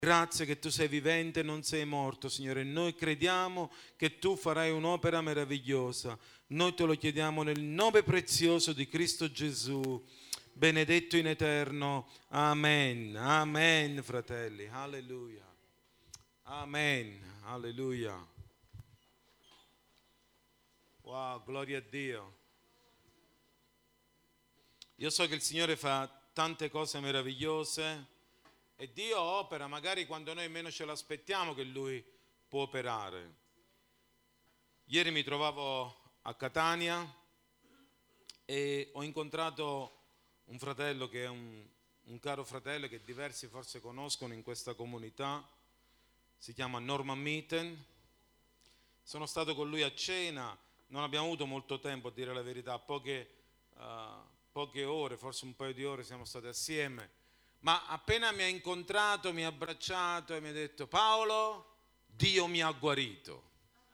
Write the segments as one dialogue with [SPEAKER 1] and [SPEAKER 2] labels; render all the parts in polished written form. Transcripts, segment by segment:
[SPEAKER 1] Grazie che tu sei vivente e non sei morto, Signore. Noi crediamo che tu farai un'opera meravigliosa. Noi te lo chiediamo nel nome prezioso di Cristo Gesù, benedetto in eterno. Amen. Amen, fratelli. Alleluia. Amen. Alleluia. Wow, gloria a Dio. Io so che il Signore fa tante cose meravigliose. E Dio opera magari quando noi meno ce l'aspettiamo che Lui può operare. Ieri mi trovavo a Catania e ho incontrato un fratello che è un caro fratello che diversi forse conoscono in questa comunità. Si chiama Norman Mitten. Sono stato con lui a cena, non abbiamo avuto molto tempo a dire la verità, poche ore, forse un paio di ore siamo stati assieme. Ma appena mi ha incontrato, mi ha abbracciato e mi ha detto: Paolo, Dio mi ha guarito.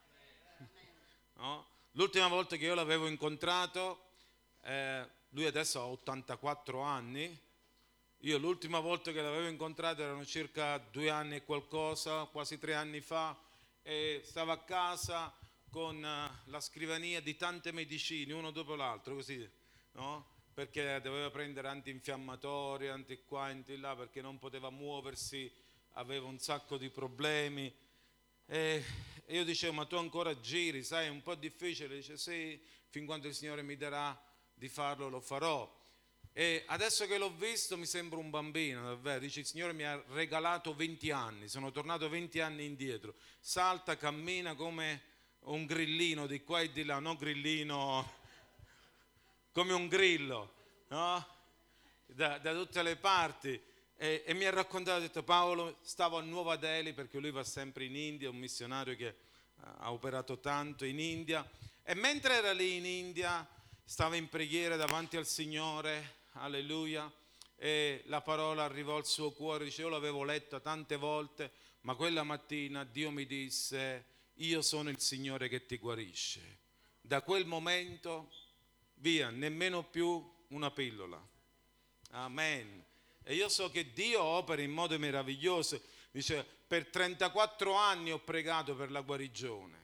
[SPEAKER 1] No? L'ultima volta che io l'avevo incontrato, lui adesso ha 84 anni, io l'ultima volta che l'avevo incontrato erano circa 2 anni e qualcosa, quasi 3 anni fa, e stava a casa con la scrivania di tante medicine, uno dopo l'altro, così, no? Perché doveva prendere antinfiammatori, anti qua, anti là, perché non poteva muoversi, aveva un sacco di problemi. E io dicevo: ma tu ancora giri, sai, è un po' difficile. Dice: sì, fin quando il Signore mi darà di farlo, lo farò. E adesso che l'ho visto mi sembra un bambino, davvero. Dice: il Signore mi ha regalato 20 anni, sono tornato 20 anni indietro. Salta, cammina come un grillino di qua e di là, non grillino come un grillo, no? Da tutte le parti. E mi ha raccontato, ha detto: Paolo, stavo a Nuova Delhi, perché lui va sempre in India, un missionario che ha operato tanto in India, e mentre era lì in India stava in preghiera davanti al Signore, alleluia, e la parola arrivò al suo cuore. Dice: io l'avevo letta tante volte, ma quella mattina Dio mi disse: io sono il Signore che ti guarisce. Da quel momento via, nemmeno più una pillola. Amen. E io so che Dio opera in modo meraviglioso. Dice: per 34 anni ho pregato per la guarigione.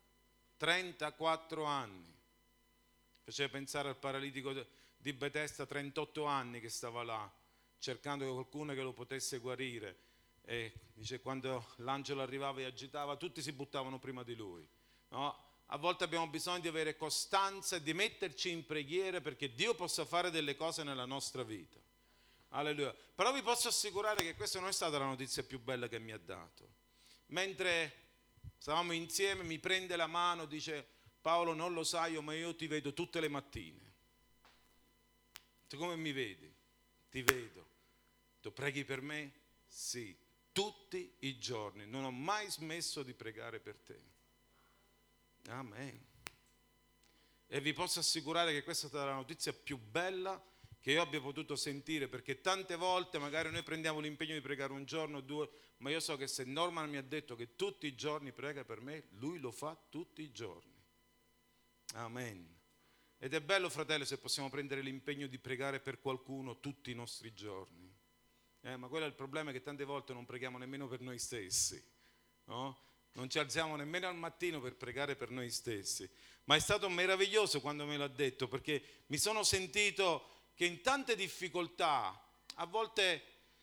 [SPEAKER 1] 34 anni. Faceva pensare al paralitico di Betesda, 38 anni che stava là, cercando qualcuno che lo potesse guarire. E dice: quando l'angelo arrivava e agitava, tutti si buttavano prima di lui, no? A volte abbiamo bisogno di avere costanza e di metterci in preghiera perché Dio possa fare delle cose nella nostra vita. Alleluia. Però vi posso assicurare che questa non è stata la notizia più bella che mi ha dato. Mentre stavamo insieme mi prende la mano, dice: Paolo, non lo sai, ma io ti vedo tutte le mattine. Tu come mi vedi? Ti vedo. Tu preghi per me? Sì, tutti i giorni. Non ho mai smesso di pregare per te. Amen. E vi posso assicurare che questa è stata la notizia più bella che io abbia potuto sentire, perché tante volte magari noi prendiamo l'impegno di pregare un giorno o due, ma io so che se Norman mi ha detto che tutti i giorni prega per me, lui lo fa tutti i giorni. Amen. Ed è bello, fratello, se possiamo prendere l'impegno di pregare per qualcuno tutti i nostri giorni. Ma quello è il problema, che tante volte non preghiamo nemmeno per noi stessi, no? Non ci alziamo nemmeno al mattino per pregare per noi stessi. Ma è stato meraviglioso quando me l'ha detto, perché mi sono sentito che in tante difficoltà, a volte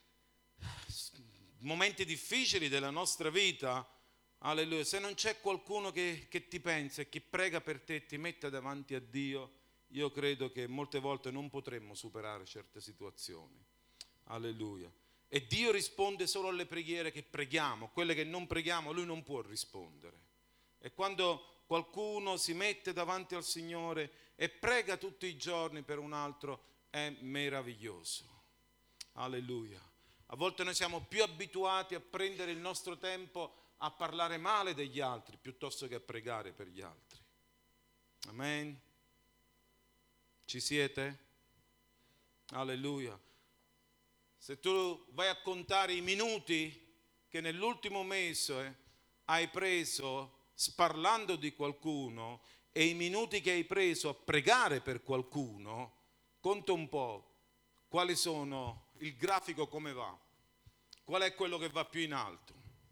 [SPEAKER 1] momenti difficili della nostra vita, alleluia, se non c'è qualcuno che ti pensa e che prega per te e ti mette davanti a Dio, io credo che molte volte non potremmo superare certe situazioni. Alleluia. E Dio risponde solo alle preghiere che preghiamo, quelle che non preghiamo Lui non può rispondere. E quando qualcuno si mette davanti al Signore e prega tutti i giorni per un altro, è meraviglioso. Alleluia. A volte noi siamo più abituati a prendere il nostro tempo a parlare male degli altri piuttosto che a pregare per gli altri. Amen. Ci siete? Alleluia. Se tu vai a contare i minuti che nell'ultimo mese hai preso parlando di qualcuno e i minuti che hai preso a pregare per qualcuno, conta un po' quali sono, il grafico come va. Qual è quello che va più in alto?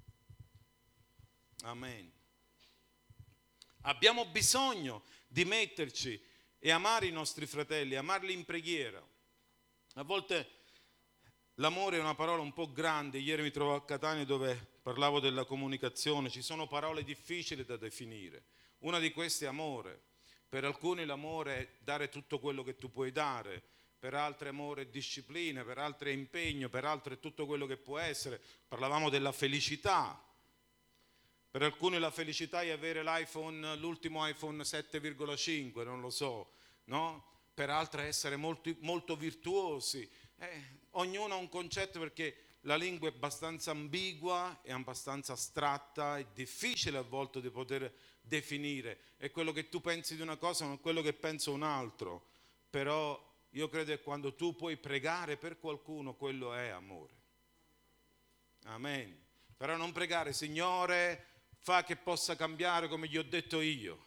[SPEAKER 1] Amen. Abbiamo bisogno di metterci e amare i nostri fratelli, amarli in preghiera. A volte l'amore è una parola un po' grande. Ieri mi trovavo a Catania dove parlavo della comunicazione. Ci sono parole difficili da definire. Una di queste è amore. Per alcuni l'amore è dare tutto quello che tu puoi dare, per altri amore è disciplina, per altri è impegno, per altri è tutto quello che può essere. Parlavamo della felicità. Per alcuni la felicità è avere l'iPhone, l'ultimo iPhone 7,5, non lo so, no? Per altri è essere molto, molto virtuosi. Ognuno ha un concetto, perché la lingua è abbastanza ambigua, è abbastanza astratta, è difficile a volte di poter definire. È quello che tu pensi di una cosa, non quello che pensa un altro. Però io credo che quando tu puoi pregare per qualcuno, quello è amore. Amen. Però non pregare, Signore, fa che possa cambiare come gli ho detto io.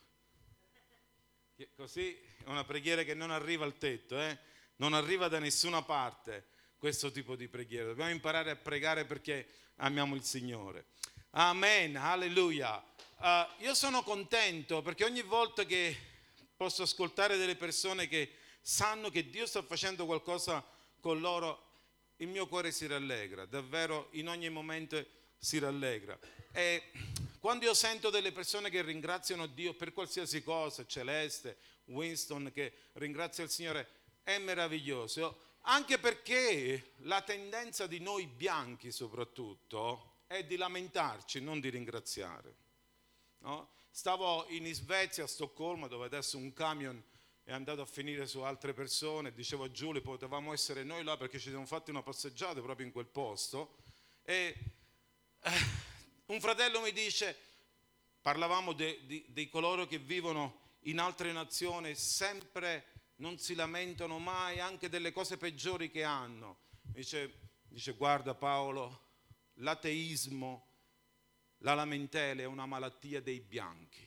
[SPEAKER 1] Così è una preghiera che non arriva al tetto, non arriva da nessuna parte questo tipo di preghiera. Dobbiamo imparare a pregare perché amiamo il Signore. Amen, alleluia. Io sono contento perché ogni volta che posso ascoltare delle persone che sanno che Dio sta facendo qualcosa con loro, il mio cuore si rallegra, davvero in ogni momento si rallegra. E quando io sento delle persone che ringraziano Dio per qualsiasi cosa, Celeste, Winston che ringrazia il Signore, è meraviglioso, anche perché la tendenza di noi bianchi soprattutto è di lamentarci, non di ringraziare, no? Stavo in Svezia, a Stoccolma, dove adesso un camion è andato a finire su altre persone. Dicevo a Giulio, potevamo essere noi là perché ci siamo fatti una passeggiata proprio in quel posto. E un fratello mi dice, parlavamo di coloro che vivono in altre nazioni, sempre non si lamentano mai anche delle cose peggiori che hanno. Dice guarda Paolo, l'ateismo, la lamentela è una malattia dei bianchi.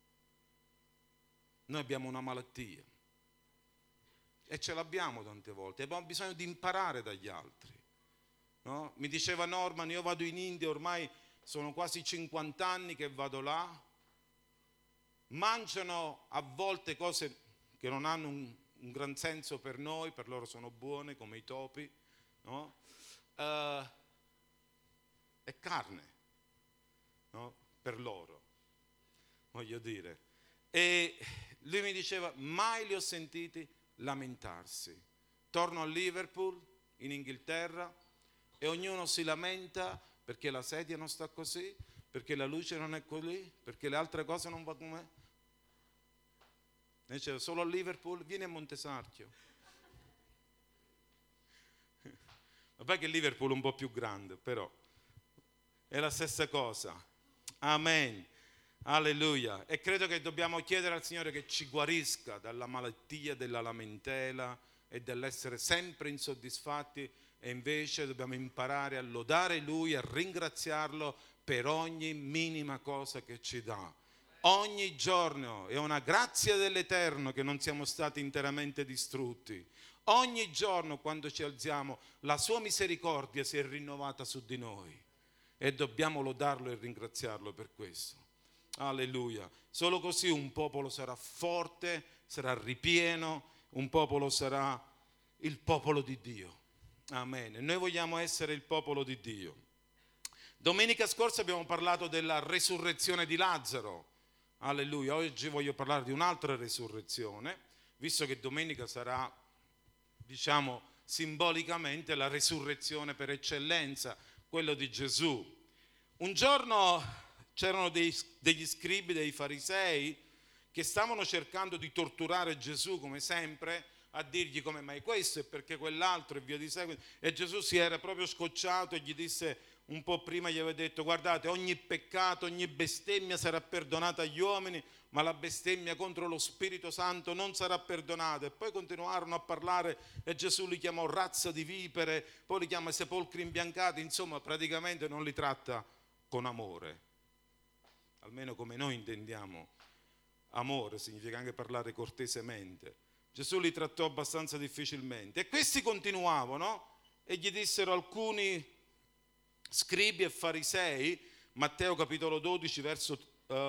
[SPEAKER 1] Noi abbiamo una malattia e ce l'abbiamo tante volte, abbiamo bisogno di imparare dagli altri, no? Mi diceva Norman, io vado in India, ormai sono quasi 50 anni che vado là, mangiano a volte cose che non hanno un gran senso per noi, per loro sono buone come i topi, no? È carne, no? Per loro, voglio dire. E lui mi diceva, mai li ho sentiti lamentarsi. Torno a Liverpool, in Inghilterra, e ognuno si lamenta perché la sedia non sta così, perché la luce non è così, perché le altre cose non vanno come. Dice, solo a Liverpool, vieni a Montesarchio. Vabbè che Liverpool è un po' più grande, però è la stessa cosa. Amen. Alleluia. E credo che dobbiamo chiedere al Signore che ci guarisca dalla malattia della lamentela e dell'essere sempre insoddisfatti, e invece dobbiamo imparare a lodare Lui, a ringraziarlo per ogni minima cosa che ci dà. Ogni giorno è una grazia dell'Eterno che non siamo stati interamente distrutti. Ogni giorno quando ci alziamo la sua misericordia si è rinnovata su di noi e dobbiamo lodarlo e ringraziarlo per questo. Alleluia. Solo così un popolo sarà forte, sarà ripieno, un popolo sarà il popolo di Dio. Amen. Noi vogliamo essere il popolo di Dio. Domenica scorsa abbiamo parlato della resurrezione di Lazzaro. Alleluia. Oggi voglio parlare di un'altra resurrezione, visto che domenica sarà, diciamo, simbolicamente la resurrezione per eccellenza, quello di Gesù. Un giorno c'erano degli scribi, dei farisei, che stavano cercando di torturare Gesù, come sempre, a dirgli come mai questo e perché quell'altro e via di seguito. E Gesù si era proprio scocciato e gli disse, un po' prima gli aveva detto, guardate, ogni peccato, ogni bestemmia sarà perdonata agli uomini, ma la bestemmia contro lo Spirito Santo non sarà perdonata. E poi continuarono a parlare e Gesù li chiamò razza di vipere, poi li chiama sepolcri imbiancati, insomma praticamente non li tratta con amore, almeno come noi intendiamo amore, significa anche parlare cortesemente. Gesù li trattò abbastanza difficilmente e questi continuavano e gli dissero alcuni scribi e farisei, Matteo capitolo 12 verso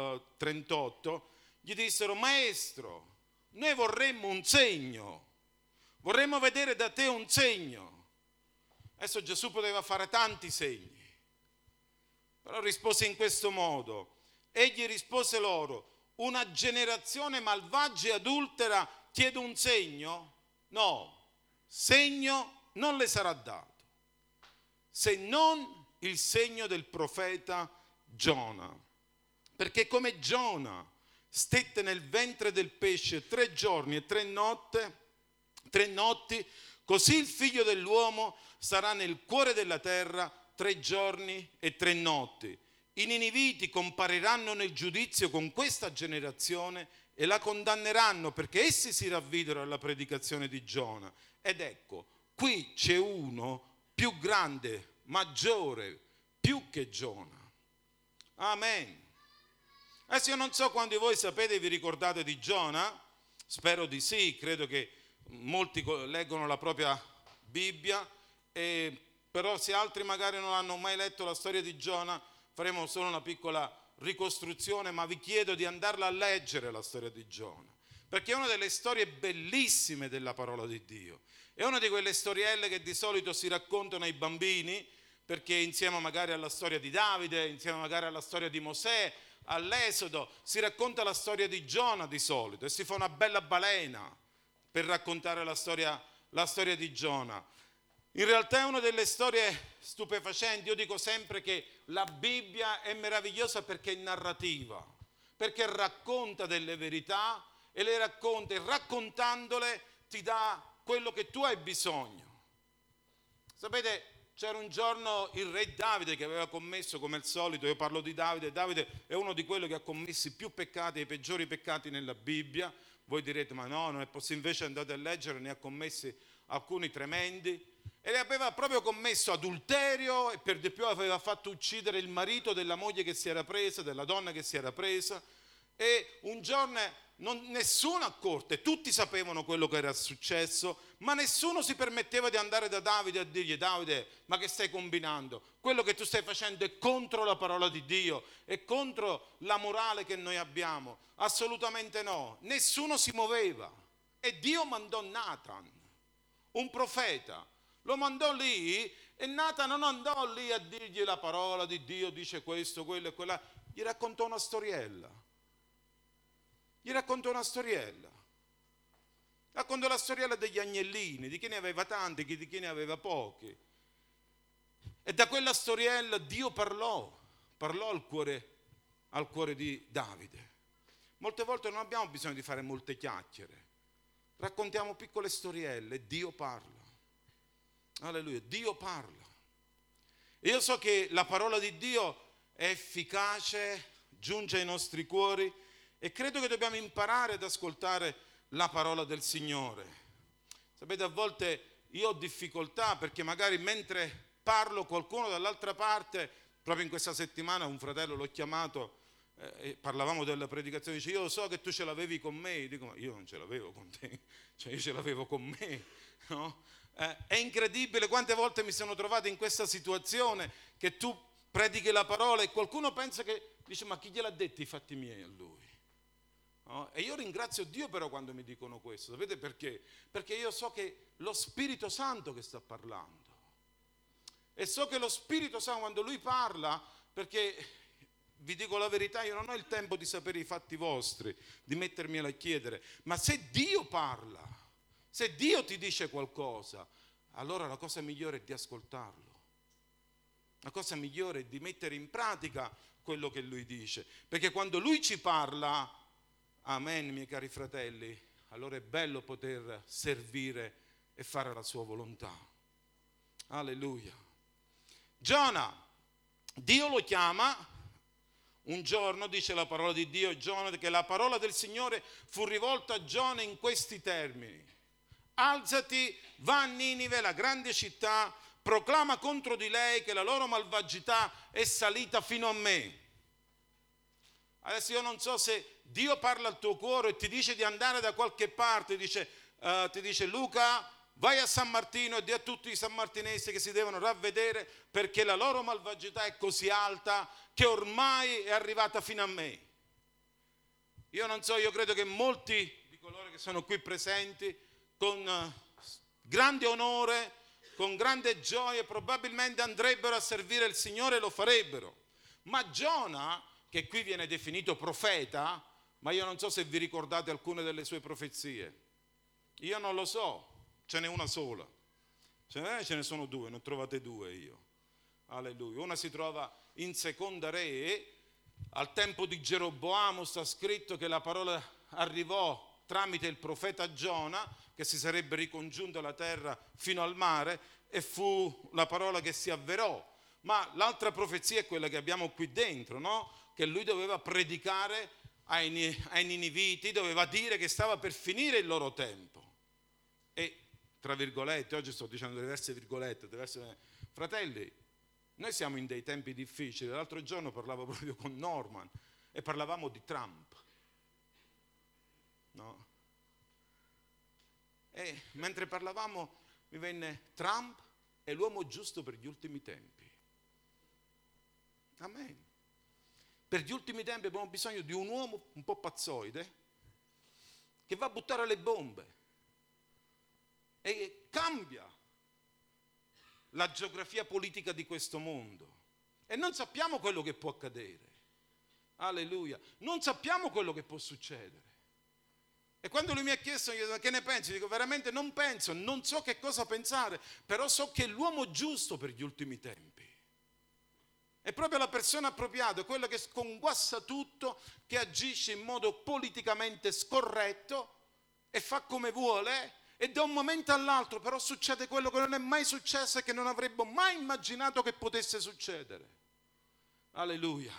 [SPEAKER 1] 38, gli dissero: Maestro, noi vorremmo un segno, vorremmo vedere da te un segno. Adesso Gesù poteva fare tanti segni, però rispose in questo modo. Egli rispose loro: una generazione malvagia e adultera chiede un segno? No, segno non le sarà dato, se non il segno del profeta Giona. Perché come Giona stette nel ventre del pesce 3 giorni e 3 notti, così il figlio dell'uomo sarà nel cuore della terra 3 giorni e 3 notti. I niniviti compariranno nel giudizio con questa generazione e la condanneranno, perché essi si ravvidero alla predicazione di Giona. Ed ecco, qui c'è uno più grande, maggiore, più che Giona. Amen. Adesso io non so quanti di voi sapete e vi ricordate di Giona, spero di sì, credo che molti leggono la propria Bibbia, però se altri magari non hanno mai letto la storia di Giona, faremo solo una piccola ricostruzione, ma vi chiedo di andarla a leggere la storia di Giona, perché è una delle storie bellissime della parola di Dio. È una di quelle storielle che di solito si raccontano ai bambini, perché insieme magari alla storia di Davide, insieme magari alla storia di Mosè, all'Esodo, si racconta la storia di Giona di solito e si fa una bella balena per raccontare la storia di Giona. In realtà è una delle storie stupefacenti. Io dico sempre che la Bibbia è meravigliosa perché è narrativa, perché racconta delle verità e le racconta, e raccontandole ti dà quello che tu hai bisogno. Sapete, c'era un giorno il re Davide che aveva commesso, come al solito, io parlo di Davide, Davide è uno di quelli che ha commesso i più peccati, i peggiori peccati nella Bibbia. Voi direte: ma no, non è possibile. Invece andate a leggere, ne ha commessi alcuni tremendi, e aveva proprio commesso adulterio, e per di più aveva fatto uccidere il marito della moglie che si era presa, della donna che si era presa. E un giorno nessuno accorte, tutti sapevano quello che era successo, ma nessuno si permetteva di andare da Davide a dirgli: Davide, ma che stai combinando? Quello che tu stai facendo è contro la parola di Dio, è contro la morale che noi abbiamo. Assolutamente no, nessuno si muoveva. E Dio mandò Nathan, un profeta, lo mandò lì, e Nathan non andò lì a dirgli: la parola di Dio dice questo, quello e quella. Gli raccontò una storiella. Raccontò la storiella degli agnellini, di chi ne aveva tanti, di chi ne aveva pochi. E da quella storiella Dio parlò al cuore di Davide. Molte volte non abbiamo bisogno di fare molte chiacchiere, raccontiamo piccole storielle e Dio parla. Alleluia, Dio parla. E io so che la parola di Dio è efficace, giunge ai nostri cuori, e credo che dobbiamo imparare ad ascoltare la parola del Signore. Sapete, a volte io ho difficoltà, perché magari mentre parlo qualcuno dall'altra parte, proprio in questa settimana un fratello l'ho chiamato, e parlavamo della predicazione, dice: io so che tu ce l'avevi con me. Io dico: ma io non ce l'avevo con te, cioè io ce l'avevo con me, no? È incredibile quante volte mi sono trovato in questa situazione, che tu predichi la parola e qualcuno pensa che, dice: ma chi gliel'ha detto i fatti miei a lui? No? E io ringrazio Dio però quando mi dicono questo. Sapete perché? Perché io so che lo Spirito Santo che sta parlando, e so che lo Spirito Santo quando Lui parla, perché vi dico la verità, io non ho il tempo di sapere i fatti vostri, di mettermi a chiedere, ma se Dio parla, se Dio ti dice qualcosa, allora la cosa migliore è di ascoltarlo, la cosa migliore è di mettere in pratica quello che Lui dice, perché quando Lui ci parla, amen, miei cari fratelli, allora è bello poter servire e fare la sua volontà. Alleluia. Giona, Dio lo chiama un giorno, dice la parola di Dio, Giona, che la parola del Signore fu rivolta a Giona in questi termini: alzati, va a Ninive, la grande città, proclama contro di lei che la loro malvagità è salita fino a me. Adesso io non so se Dio parla al tuo cuore e ti dice di andare da qualche parte, ti dice: Luca, vai a San Martino e di a tutti i sammartinesi che si devono ravvedere perché la loro malvagità è così alta che ormai è arrivata fino a me. Io non so, io credo che molti di coloro che sono qui presenti con grande onore, con grande gioia, probabilmente andrebbero a servire il Signore e lo farebbero. Ma Giona, che qui viene definito profeta, ma io non so se vi ricordate alcune delle sue profezie. Io non lo so, ce n'è una sola. Ce ne sono due, ne trovate due io. Alleluia. Una si trova in Seconda Re, al tempo di Geroboamo sta scritto che la parola arrivò tramite il profeta Giona, che si sarebbe ricongiunto la terra fino al mare, e fu la parola che si avverò. Ma l'altra profezia è quella che abbiamo qui dentro, no? Che lui doveva predicare ai Niniviti, doveva dire che stava per finire il loro tempo. E, tra virgolette, oggi sto dicendo diverse virgolette, fratelli, noi siamo in dei tempi difficili. L'altro giorno parlavo proprio con Norman e parlavamo di Trump, no? E mentre parlavamo mi venne: Trump è l'uomo giusto per gli ultimi tempi. Amen. Per gli ultimi tempi abbiamo bisogno di un uomo un po' pazzoide che va a buttare le bombe e cambia la geografia politica di questo mondo. E non sappiamo quello che può accadere. Alleluia. Non sappiamo quello che può succedere. E quando lui mi ha chiesto che ne pensi, dico veramente non penso, non so che cosa pensare, però so che è l'uomo giusto per gli ultimi tempi. È proprio la persona appropriata, quella che sconguassa tutto, che agisce in modo politicamente scorretto e fa come vuole, e da un momento all'altro però succede quello che non è mai successo e che non avremmo mai immaginato che potesse succedere. Alleluia.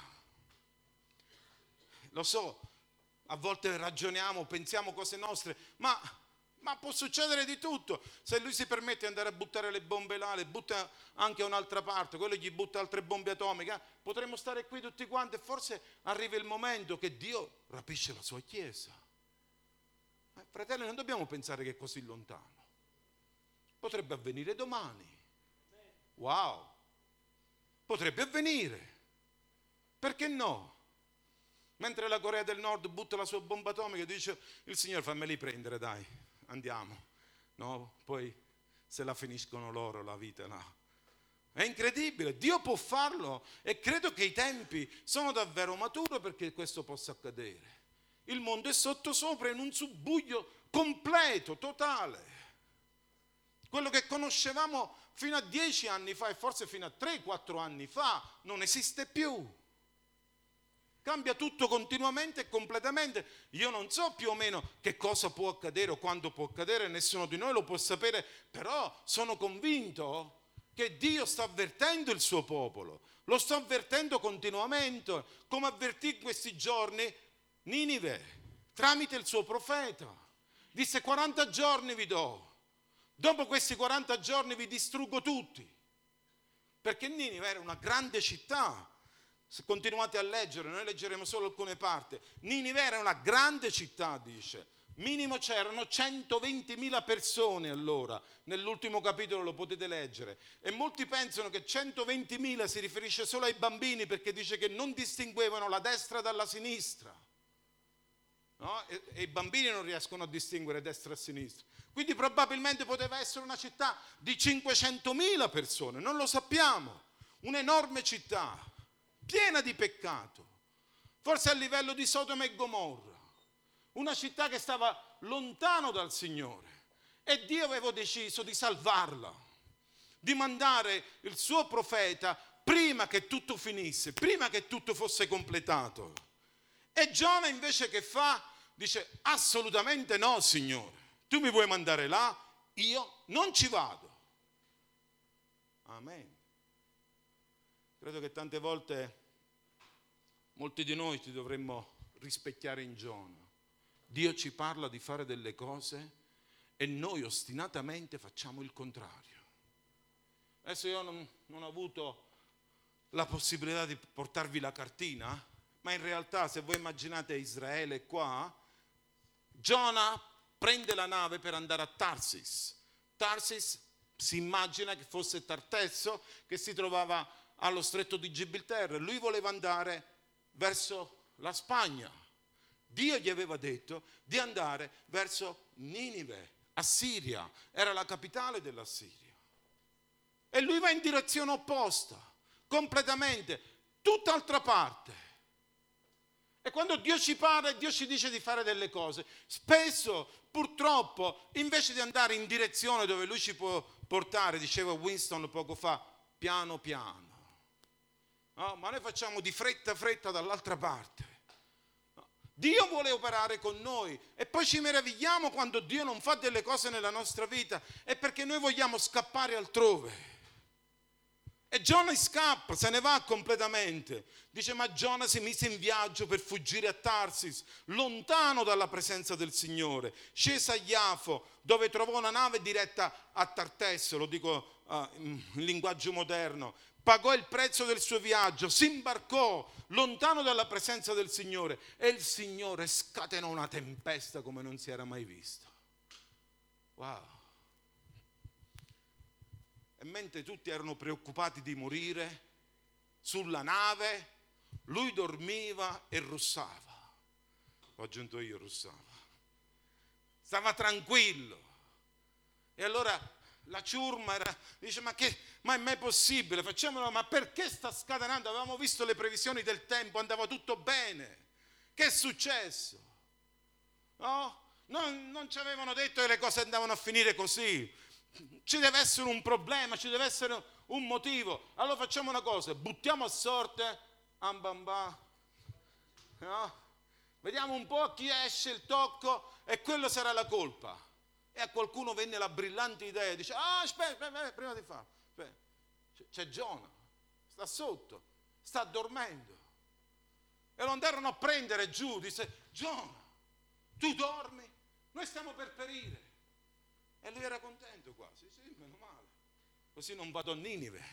[SPEAKER 1] Lo so, a volte ragioniamo, pensiamo cose nostre, ma può succedere di tutto. Se lui si permette di andare a buttare le bombe là, le butta anche a un'altra parte, quello gli butta altre bombe atomiche, potremmo stare qui tutti quanti e forse arriva il momento che Dio rapisce la sua Chiesa. Fratelli, non dobbiamo pensare che è così lontano. Potrebbe avvenire domani. Wow! Potrebbe avvenire. Perché no? Mentre la Corea del Nord butta la sua bomba atomica, dice il Signore: fammeli prendere, dai, andiamo. No? Poi se la finiscono loro la vita, no? È incredibile, Dio può farlo e credo che i tempi sono davvero maturi perché questo possa accadere. Il mondo è sottosopra in un subbuglio completo, totale. Quello che conoscevamo fino a 10 anni fa e forse fino a 3-4 anni fa non esiste più. Cambia tutto continuamente e completamente. Io non so più o meno che cosa può accadere o quando può accadere, nessuno di noi lo può sapere, però sono convinto che Dio sta avvertendo il suo popolo, lo sta avvertendo continuamente, come avvertì in questi giorni Ninive, tramite il suo profeta. Disse: 40 giorni vi do, dopo questi 40 giorni vi distruggo tutti. Perché Ninive era una grande città. Se continuate a leggere, noi leggeremo solo alcune parti. Ninive era una grande città, dice. Minimo c'erano 120.000 persone allora. Nell'ultimo capitolo lo potete leggere. E molti pensano che 120.000 si riferisce solo ai bambini, perché dice che non distinguevano la destra dalla sinistra. No? E i bambini non riescono a distinguere destra e sinistra. Quindi probabilmente poteva essere una città di 500.000 persone, non lo sappiamo. Un'enorme città, piena di peccato, forse a livello di Sodoma e Gomorra, una città che stava lontano dal Signore, e Dio aveva deciso di salvarla, di mandare il suo profeta prima che tutto finisse, prima che tutto fosse completato. E Giona invece che fa? Dice: assolutamente no, Signore, tu mi vuoi mandare là, io non ci vado. Amen. Credo che tante volte molti di noi ci dovremmo rispecchiare in Giona. Dio ci parla di fare delle cose e noi ostinatamente facciamo il contrario. Adesso io non ho avuto la possibilità di portarvi la cartina, ma in realtà se voi immaginate Israele qua, Giona prende la nave per andare a Tarsis. Tarsis si immagina che fosse Tartesso, che si trovava allo stretto di Gibilterra. Lui voleva andare verso la Spagna. Dio gli aveva detto di andare verso Ninive, Assiria, era la capitale dell'Assiria. E lui va in direzione opposta, completamente, tutt'altra parte. E quando Dio ci parla e Dio ci dice di fare delle cose, spesso, purtroppo, invece di andare in direzione dove Lui ci può portare, diceva Winston poco fa, piano piano. No? Ma noi facciamo di fretta dall'altra parte. No? Dio vuole operare con noi e poi ci meravigliamo quando Dio non fa delle cose nella nostra vita, è perché noi vogliamo scappare altrove. E Giona scappa, se ne va completamente. Dice, ma Giona si mise in viaggio per fuggire a Tarsis, lontano dalla presenza del Signore. Scese a Iafo, dove trovò una nave diretta a Tartesso, lo dico in linguaggio moderno. Pagò il prezzo del suo viaggio, si imbarcò lontano dalla presenza del Signore e il Signore scatenò una tempesta come non si era mai visto. Wow! E mentre tutti erano preoccupati di morire sulla nave, lui dormiva e russava. Ho aggiunto io, russava. Stava tranquillo. E allora la ciurma dice, ma è mai possibile? Facciamolo, ma perché sta scatenando? Avevamo visto le previsioni del tempo, andava tutto bene. Che è successo? No? Non ci avevano detto che le cose andavano a finire così. Ci deve essere un problema, ci deve essere un motivo. Allora facciamo una cosa, buttiamo a sorte, ambamba, no? Vediamo un po' chi esce il tocco e quello sarà la colpa. E a qualcuno venne la brillante idea, dice, aspetta, prima di farlo, c'è Giona, sta sotto, sta dormendo. E lo andarono a prendere giù, disse, Giona, tu dormi? Noi stiamo per perire. E lui era contento quasi, sì, meno male, così non vado a Ninive.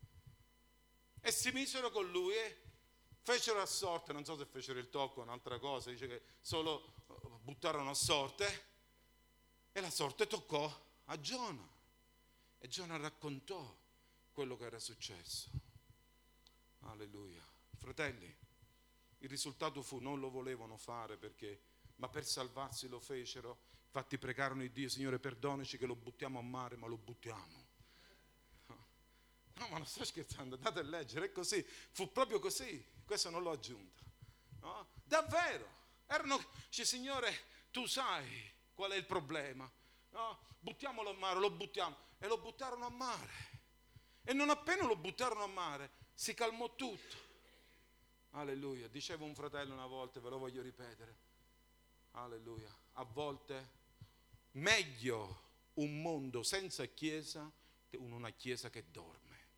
[SPEAKER 1] E si misero con lui e fecero a sorte, non so se fecero il tocco, un'altra cosa, dice che solo buttarono a sorte e la sorte toccò a Giona. E Giona raccontò quello che era successo. Alleluia. Fratelli, il risultato fu, non lo volevano fare ma per salvarsi lo fecero. Infatti pregarono il Dio, Signore perdonaci che lo buttiamo a mare, ma lo buttiamo. No, ma non sto scherzando, andate a leggere, è così, fu proprio così, questo non l'ho aggiunto. No? Davvero, dice, Signore, tu sai qual è il problema, no? Buttiamolo a mare, lo buttiamo, e lo buttarono a mare. E non appena lo buttarono a mare, si calmò tutto. Alleluia, diceva un fratello una volta, ve lo voglio ripetere, alleluia, a volte meglio un mondo senza chiesa che una chiesa che dorme.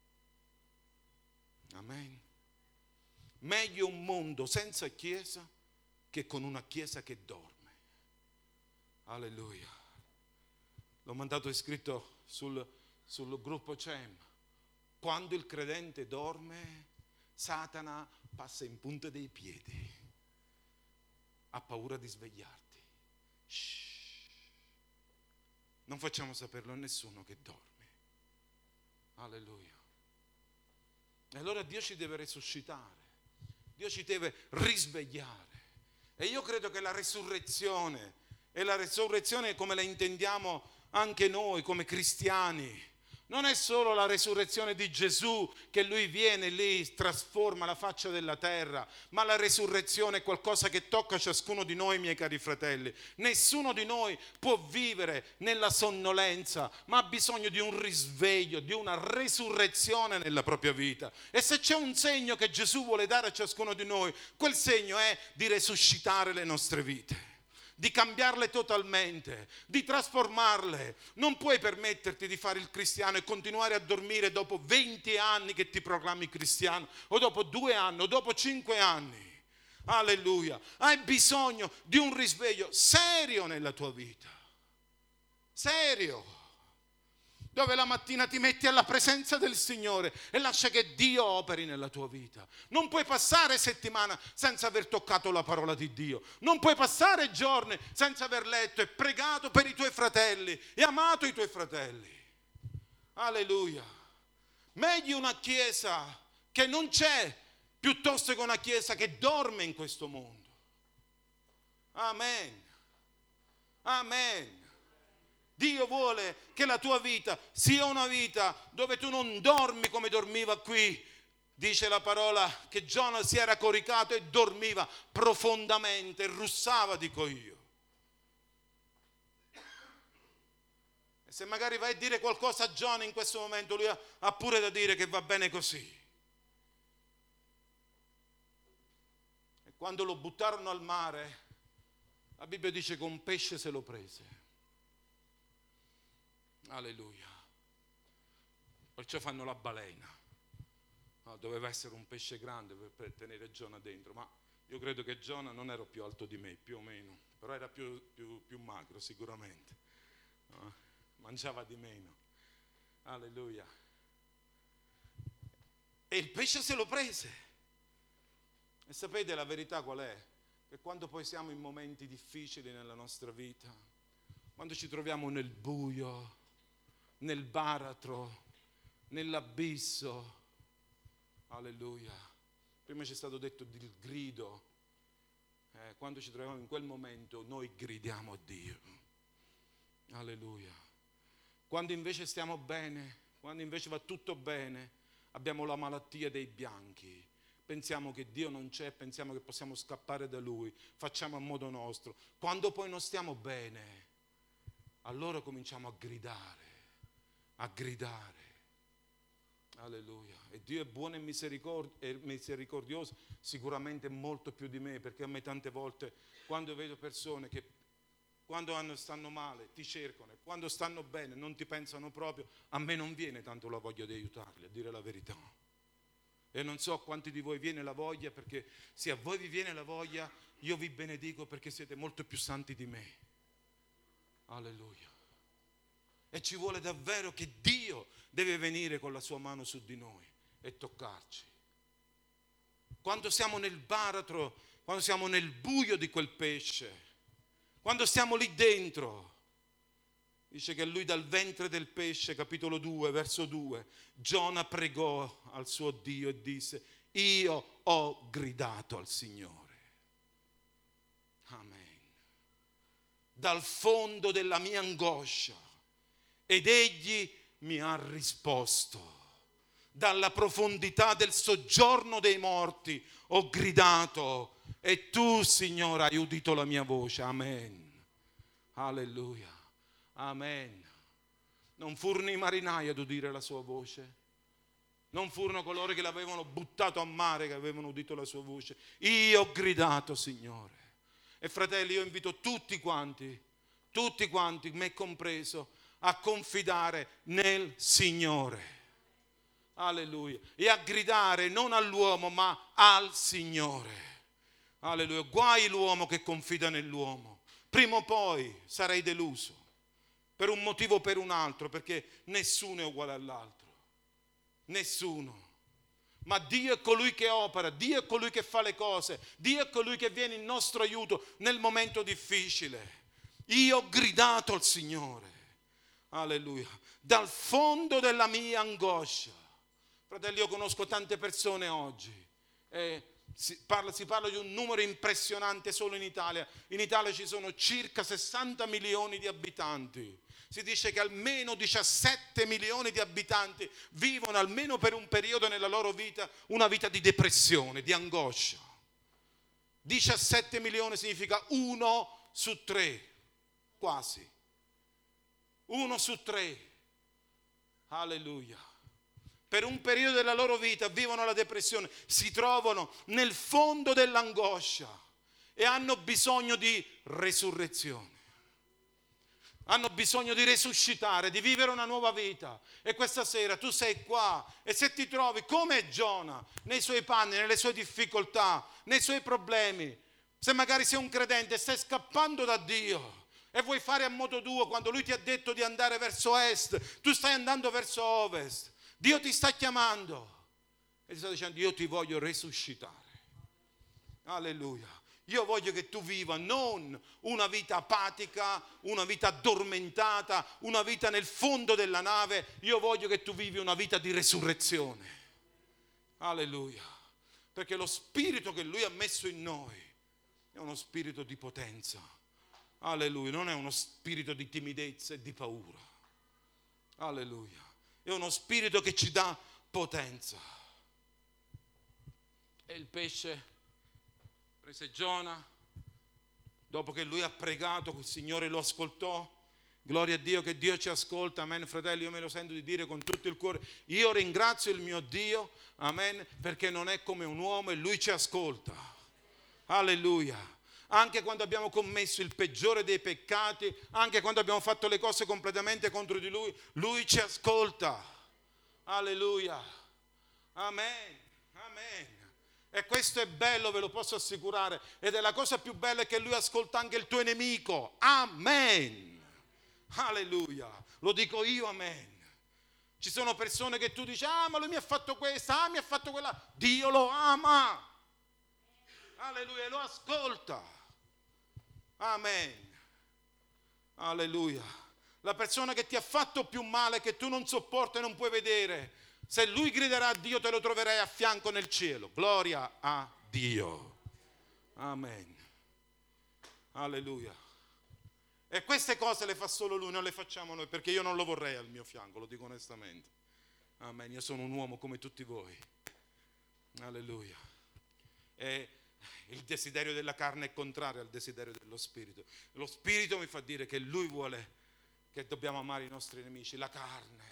[SPEAKER 1] Amen. Meglio un mondo senza chiesa che con una chiesa che dorme. Alleluia. L'ho mandato scritto sul gruppo CEM. Quando il credente dorme, Satana passa in punta dei piedi. Ha paura di svegliarti. Shh. Non facciamo saperlo a nessuno che dorme. Alleluia. E allora Dio ci deve resuscitare. Dio ci deve risvegliare. E io credo che la resurrezione, e la resurrezione come la intendiamo anche noi come cristiani, non è solo la resurrezione di Gesù, che lui viene lì, trasforma la faccia della terra, ma la resurrezione è qualcosa che tocca ciascuno di noi, miei cari fratelli. Nessuno di noi può vivere nella sonnolenza, ma ha bisogno di un risveglio, di una resurrezione nella propria vita. E se c'è un segno che Gesù vuole dare a ciascuno di noi, quel segno è di resuscitare le nostre vite, di cambiarle totalmente, di trasformarle. Non puoi permetterti di fare il cristiano e continuare a dormire dopo 20 anni che ti proclami cristiano, o dopo 2 anni, o dopo 5 anni. Alleluia. Hai bisogno di un risveglio serio nella tua vita. Serio. dove la mattina ti metti alla presenza del Signore e lascia che Dio operi nella tua vita. Non puoi passare settimana senza aver toccato la parola di Dio. Non puoi passare giorni senza aver letto e pregato per i tuoi fratelli e amato i tuoi fratelli. Alleluia. Meglio una chiesa che non c'è piuttosto che una chiesa che dorme in questo mondo. Amen. Amen. Dio vuole che la tua vita sia una vita dove tu non dormi come dormiva qui. Dice la parola che Giona si era coricato e dormiva profondamente, russava, dico io. E se magari vai a dire qualcosa a Giona in questo momento, lui ha pure da dire che va bene così. E quando lo buttarono al mare, la Bibbia dice che un pesce se lo prese. Alleluia. Perciò fanno la balena. No, doveva essere un pesce grande per tenere Giona dentro, ma io credo che Giona non era più alto di me, più o meno, però era più magro sicuramente. No? Mangiava di meno. Alleluia. E il pesce se lo prese. E sapete la verità qual è? Che quando poi siamo in momenti difficili nella nostra vita, quando ci troviamo nel buio, nel baratro, nell'abisso, alleluia, prima ci è stato detto il grido, quando ci troviamo in quel momento noi gridiamo a Dio, alleluia. Quando invece stiamo bene, quando invece va tutto bene, abbiamo la malattia dei bianchi, pensiamo che Dio non c'è, pensiamo che possiamo scappare da Lui, facciamo a modo nostro. Quando poi non stiamo bene, allora cominciamo a gridare, alleluia. E Dio è buono e misericordioso, sicuramente molto più di me, perché a me tante volte quando vedo persone che quando stanno male ti cercano e quando stanno bene non ti pensano proprio, a me non viene tanto la voglia di aiutarli, a dire la verità. E non so a quanti di voi viene la voglia, perché se a voi vi viene la voglia io vi benedico perché siete molto più santi di me. Alleluia. E ci vuole davvero che Dio deve venire con la sua mano su di noi e toccarci. Quando siamo nel baratro, quando siamo nel buio di quel pesce, quando stiamo lì dentro, dice che lui dal ventre del pesce, capitolo 2, verso 2, Giona pregò al suo Dio e disse: io ho gridato al Signore. Amen. Dal fondo della mia angoscia. Ed egli mi ha risposto. Dalla profondità del soggiorno dei morti ho gridato e tu, Signore, hai udito la mia voce. Amen. Alleluia. Amen. Non furono i marinai ad udire la sua voce. Non furono coloro che l'avevano buttato a mare che avevano udito la sua voce. Io ho gridato, Signore. E fratelli, io invito tutti quanti, me compreso, a confidare nel Signore. Alleluia. E a gridare non all'uomo ma al Signore. Alleluia. Guai l'uomo che confida nell'uomo. Prima o poi sarai deluso. Per un motivo o per un altro, perché nessuno è uguale all'altro. Nessuno. Ma Dio è colui che opera, Dio è colui che fa le cose, Dio è colui che viene in nostro aiuto nel momento difficile. Io ho gridato al Signore. Alleluia. Dal fondo della mia angoscia. Fratelli, io conosco tante persone oggi. Si parla di un numero impressionante solo in Italia. In Italia ci sono circa 60 milioni di abitanti. Si dice che almeno 17 milioni di abitanti vivono almeno per un periodo nella loro vita una vita di depressione, di angoscia. 17 milioni significa 1 su 3, quasi. 1 su 3. Alleluia. Per un periodo della loro vita vivono la depressione, si trovano nel fondo dell'angoscia e hanno bisogno di resurrezione. Hanno bisogno di resuscitare, di vivere una nuova vita. E questa sera tu sei qua e se ti trovi come Giona, nei suoi panni, nelle sue difficoltà, nei suoi problemi, se magari sei un credente e stai scappando da Dio, e vuoi fare a modo tuo quando Lui ti ha detto di andare verso est, tu stai andando verso ovest. Dio ti sta chiamando e ti sta dicendo: io ti voglio resuscitare. Alleluia. Io voglio che tu viva non una vita apatica, una vita addormentata, una vita nel fondo della nave. Io voglio che tu vivi una vita di resurrezione. Alleluia. Perché lo spirito che Lui ha messo in noi è uno spirito di potenza. Alleluia. Non è uno spirito di timidezza e di paura. Alleluia. È uno spirito che ci dà potenza. E il pesce prese Giona, dopo che lui ha pregato, il Signore lo ascoltò. Gloria a Dio, che Dio ci ascolta, amen. Fratelli, io me lo sento di dire con tutto il cuore, io ringrazio il mio Dio, amen, perché non è come un uomo e Lui ci ascolta. Alleluia. Anche quando abbiamo commesso il peggiore dei peccati, anche quando abbiamo fatto le cose completamente contro di Lui, Lui ci ascolta. Alleluia. Amen. Amen. E questo è bello, ve lo posso assicurare. Ed è la cosa più bella, è che Lui ascolta anche il tuo nemico. Amen. Alleluia. Lo dico io, amen. Ci sono persone che tu dici: ah, ma lui mi ha fatto questa, ah, mi ha fatto quella. Dio lo ama. Alleluia, lo ascolta. Amen. Alleluia. La persona che ti ha fatto più male, che tu non sopporti e non puoi vedere, se lui griderà a Dio, te lo troverai a fianco nel cielo. Gloria a Dio. Amen. Alleluia. E queste cose le fa solo Lui, non le facciamo noi, perché io non lo vorrei al mio fianco, lo dico onestamente. Amen. Io sono un uomo come tutti voi. Alleluia. E il desiderio della carne è contrario al desiderio dello spirito. Lo spirito mi fa dire che Lui vuole che dobbiamo amare i nostri nemici. La carne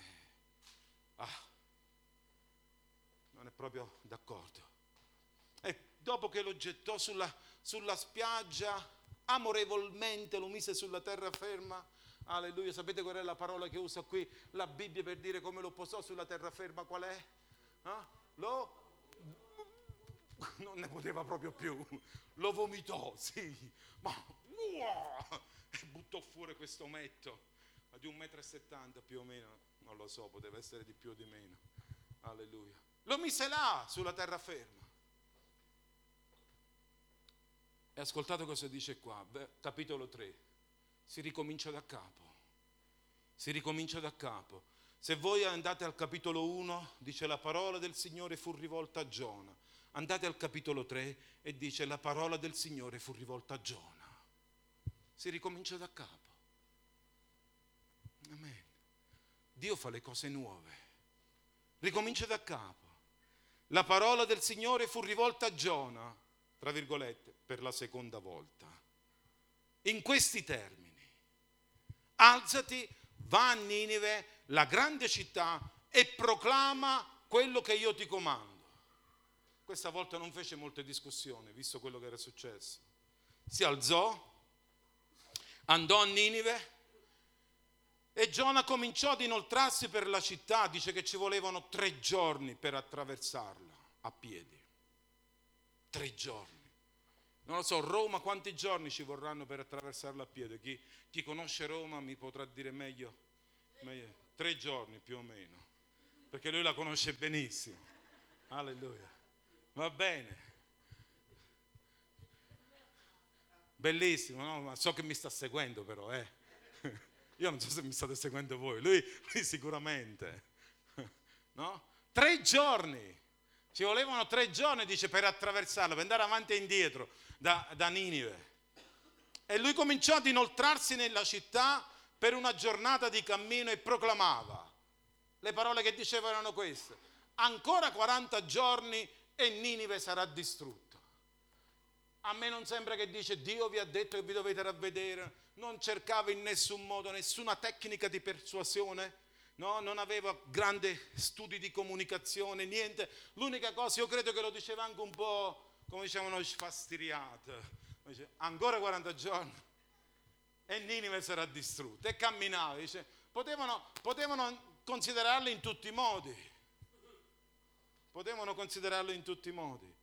[SPEAKER 1] non è proprio d'accordo. E dopo che lo gettò sulla spiaggia, amorevolmente lo mise sulla terraferma. Alleluia. Sapete qual è la parola che usa qui la Bibbia per dire come lo posò sulla terraferma? Qual è? Non ne poteva proprio più. Lo vomitò, sì. Ma e buttò fuori questo ometto di 1,70 m più o meno. Non lo so, poteva essere di più o di meno. Alleluia. Lo mise là sulla terraferma. E ascoltate cosa dice qua, capitolo 3. Si ricomincia da capo. Si ricomincia da capo. Se voi andate al capitolo 1, dice: la parola del Signore fu rivolta a Giona. Andate al capitolo 3 e dice: la parola del Signore fu rivolta a Giona. Si ricomincia da capo. Amen. Dio fa le cose nuove. Ricomincia da capo. La parola del Signore fu rivolta a Giona, tra virgolette, per la seconda volta. In questi termini: alzati, va a Ninive, la grande città, e proclama quello che io ti comando. Questa volta non fece molte discussioni, visto quello che era successo. Si alzò, andò a Ninive e Giona cominciò ad inoltrarsi per la città. Dice che ci volevano 3 giorni per attraversarla a piedi. 3 giorni. Non lo so, Roma quanti giorni ci vorranno per attraversarla a piedi? Chi conosce Roma mi potrà dire meglio. 3 giorni più o meno, perché lui la conosce benissimo. Alleluia. Va bene. Bellissimo, no? Ma so che mi sta seguendo però, Io non so se mi state seguendo voi, lui sicuramente. No? 3 giorni. Ci volevano 3 giorni, dice, per attraversarla, per andare avanti e indietro da Ninive. E lui cominciò ad inoltrarsi nella città per una giornata di cammino e proclamava. Le parole che diceva erano queste: ancora 40 giorni e Ninive sarà distrutta. A me non sembra che dice: Dio vi ha detto che vi dovete ravvedere. Non cercava in nessun modo nessuna tecnica di persuasione. No, non aveva grandi studi di comunicazione, niente. L'unica cosa, io credo che lo diceva anche un po', come dicevano, sfastiriato. Dice: ancora 40 giorni e Ninive sarà distrutta. E camminava, dice, potevano considerarlo in tutti i modi. Potevano considerarlo in tutti i modi.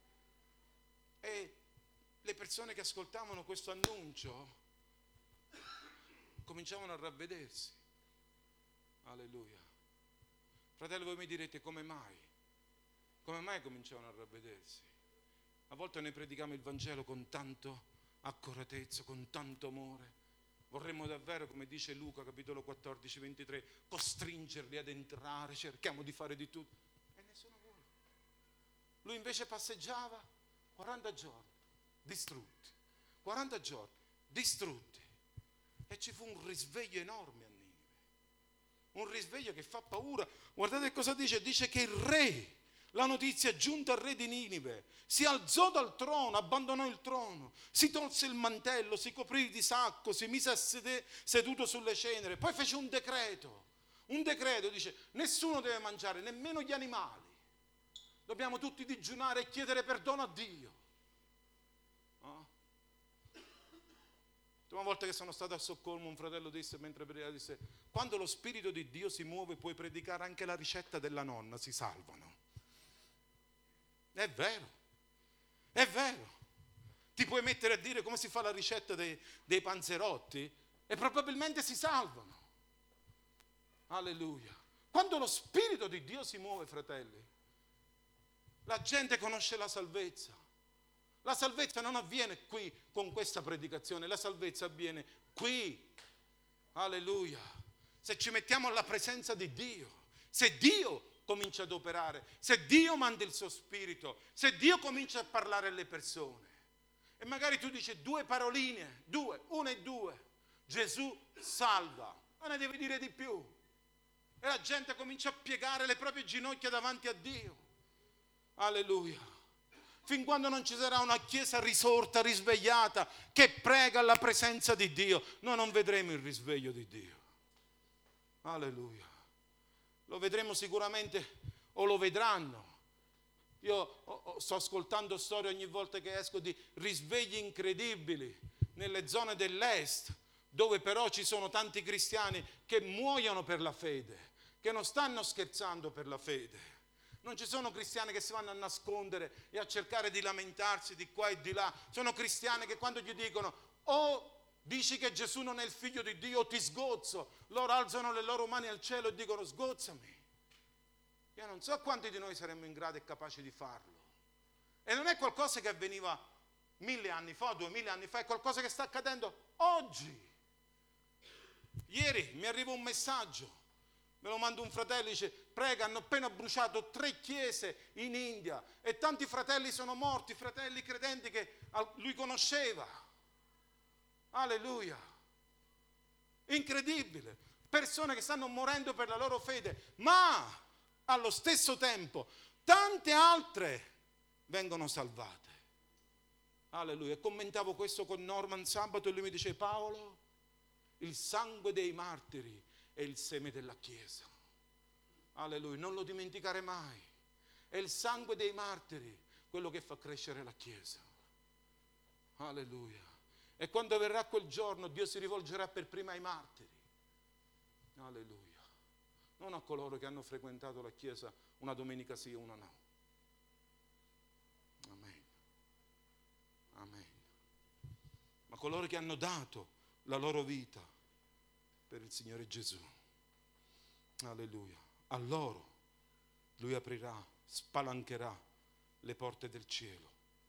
[SPEAKER 1] E le persone che ascoltavano questo annuncio cominciavano a ravvedersi. Alleluia. Fratelli, voi mi direte come mai? Come mai cominciavano a ravvedersi? A volte noi predichiamo il Vangelo con tanto accuratezza, con tanto amore. Vorremmo davvero, come dice Luca, capitolo 14, 23, costringerli ad entrare, cerchiamo di fare di tutto. E nessuno vuole. Lui invece passeggiava 40 giorni, distrutti. 40 giorni, distrutti. E ci fu un risveglio enorme a Ninive. Un risveglio che fa paura. Guardate cosa dice. Dice che il re, la notizia giunta al re di Ninive, si alzò dal trono, abbandonò il trono, si tolse il mantello, si coprì di sacco, si mise a seduto sulle ceneri, poi fece un decreto, dice, nessuno deve mangiare, nemmeno gli animali, dobbiamo tutti digiunare e chiedere perdono a Dio. L'ultima volta che sono stato a Stoccolma, un fratello disse, mentre predicava, disse, quando lo Spirito di Dio si muove puoi predicare anche la ricetta della nonna, si salvano. È vero, è vero. Ti puoi mettere a dire come si fa la ricetta dei panzerotti e probabilmente si salvano. Alleluia. Quando lo Spirito di Dio si muove, fratelli, la gente conosce la salvezza. La salvezza non avviene qui con questa predicazione, la salvezza avviene qui. Alleluia. Se ci mettiamo alla presenza di Dio, se Dio comincia ad operare, se Dio manda il suo Spirito, se Dio comincia a parlare alle persone. E magari tu dici due paroline, una e due. Gesù salva, non ne devi dire di più. E la gente comincia a piegare le proprie ginocchia davanti a Dio. Alleluia. Fin quando non ci sarà una chiesa risorta, risvegliata, che prega alla presenza di Dio, noi non vedremo il risveglio di Dio. Alleluia. Lo vedremo sicuramente, o lo vedranno. Io sto ascoltando storie ogni volta che esco di risvegli incredibili nelle zone dell'est, dove però ci sono tanti cristiani che muoiono per la fede, che non stanno scherzando per la fede. Non ci sono cristiani che si vanno a nascondere e a cercare di lamentarsi di qua e di là. Sono cristiani che quando gli dicono dici che Gesù non è il figlio di Dio, ti sgozzo, loro alzano le loro mani al cielo e dicono sgozzami. Io non so quanti di noi saremmo in grado e capaci di farlo. E non è qualcosa che avveniva 1000 anni fa, 2000 anni fa, è qualcosa che sta accadendo oggi. Ieri mi arriva un messaggio, me lo manda un fratello, dice prega, hanno appena bruciato 3 chiese in India e tanti fratelli sono morti, fratelli credenti che lui conosceva. Alleluia. Incredibile. Persone che stanno morendo per la loro fede, ma allo stesso tempo tante altre vengono salvate. Alleluia. E commentavo questo con Norman sabato e lui mi dice Paolo, il sangue dei martiri è il seme della Chiesa. Alleluia, non lo dimenticare mai. È il sangue dei martiri quello che fa crescere la Chiesa. Alleluia. E quando verrà quel giorno Dio si rivolgerà per prima ai martiri. Alleluia. Non a coloro che hanno frequentato la Chiesa una domenica sì e una no. Amen. Amen. Ma coloro che hanno dato la loro vita per il Signore Gesù. Alleluia. A loro Lui aprirà, spalancherà le porte del cielo.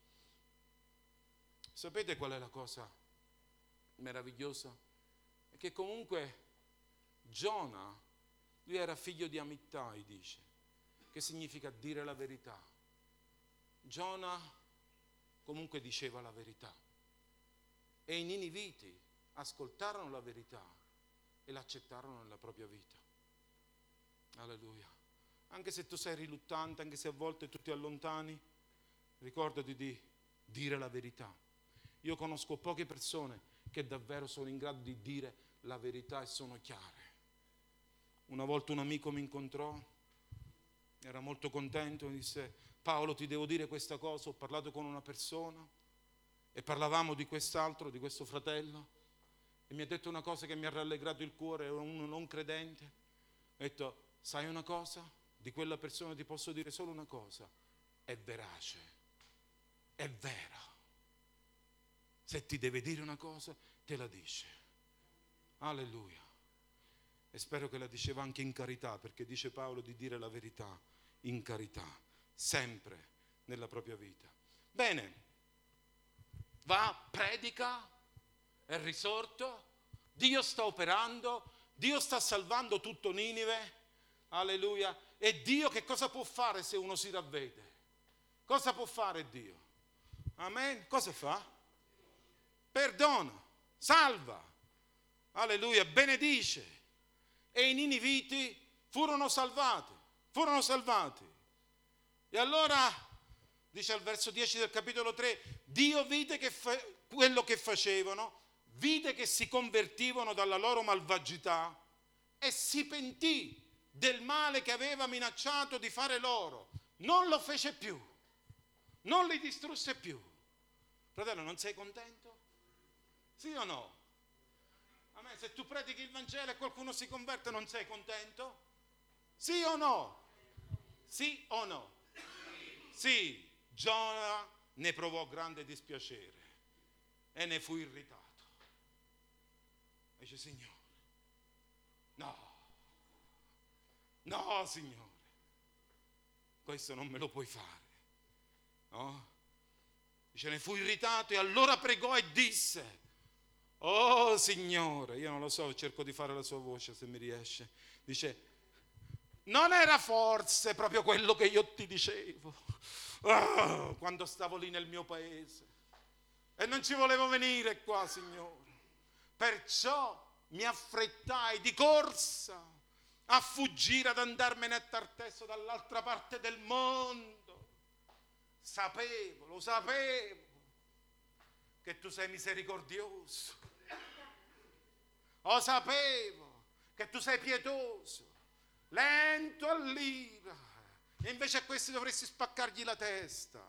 [SPEAKER 1] Sapete qual è la cosa meravigliosa? È che comunque Giona, lui era figlio di Amittai, dice, che significa dire la verità. Giona comunque diceva la verità. E i niniviti ascoltarono la verità e l'accettarono nella propria vita. Alleluia. Anche se tu sei riluttante, anche se a volte tu ti allontani, ricordati di dire la verità. Io conosco poche persone che davvero sono in grado di dire la verità e sono chiare. Una volta un amico mi incontrò, era molto contento, mi disse Paolo ti devo dire questa cosa, ho parlato con una persona e parlavamo di quest'altro, di questo fratello e mi ha detto una cosa che mi ha rallegrato il cuore, era uno non credente. Ha detto sai una cosa? Di quella persona ti posso dire solo una cosa, è verace, è vera. Se ti deve dire una cosa, te la dice. Alleluia. E spero che la diceva anche in carità, perché dice Paolo di dire la verità in carità, sempre nella propria vita. Bene, va, predica, è risorto, Dio sta operando, Dio sta salvando tutto Ninive, alleluia. E Dio che cosa può fare se uno si ravvede? Cosa può fare Dio? Amen? Cosa fa? Perdona, salva, alleluia, benedice. E i niniviti furono salvati. E allora, dice al verso 10 del capitolo 3, Dio vide quello che facevano, vide che si convertivano dalla loro malvagità e si pentì del male che aveva minacciato di fare loro. Non lo fece più, non li distrusse più. Fratello, non sei contento? Sì o no? A me, se tu predichi il Vangelo e qualcuno si converte, non sei contento? Sì o no? Sì o no? Sì, Giona ne provò grande dispiacere e ne fu irritato. Dice, Signore, no Signore, questo non me lo puoi fare, no? Dice, ne fu irritato e allora pregò e disse, oh Signore, io non lo so, cerco di fare la sua voce se mi riesce, dice, non era forse proprio quello che io ti dicevo quando stavo lì nel mio paese e non ci volevo venire qua, Signore, perciò mi affrettai di corsa a fuggire, ad andarmene a Tartesso dall'altra parte del mondo. Lo sapevo che tu sei misericordioso, sapevo che tu sei pietoso, lento all'ira, e invece a questi dovresti spaccargli la testa.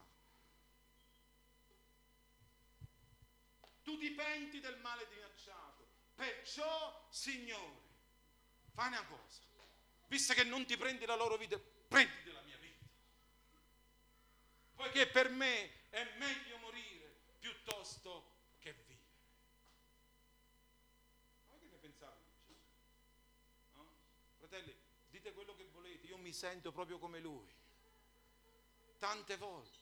[SPEAKER 1] Tu ti penti del male minacciato, perciò Signore, fai una cosa, visto che non ti prendi la loro vita, prenditi la mia vita, poiché per me è meglio morire piuttosto che vivere. Ma che ne pensate di Gesù? No? Fratelli, dite quello che volete, io mi sento proprio come lui. Tante volte.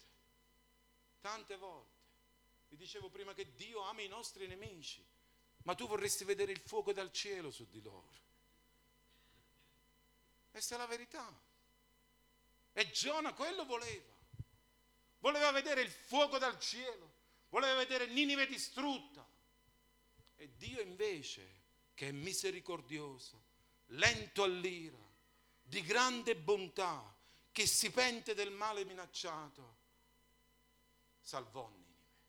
[SPEAKER 1] Vi dicevo prima che Dio ama i nostri nemici, ma tu vorresti vedere il fuoco dal cielo su di loro. Questa è la verità. E Giona quello voleva vedere il fuoco dal cielo, voleva vedere Ninive distrutta. E Dio invece, che è misericordioso, lento all'ira, di grande bontà, che si pente del male minacciato, salvò Ninive.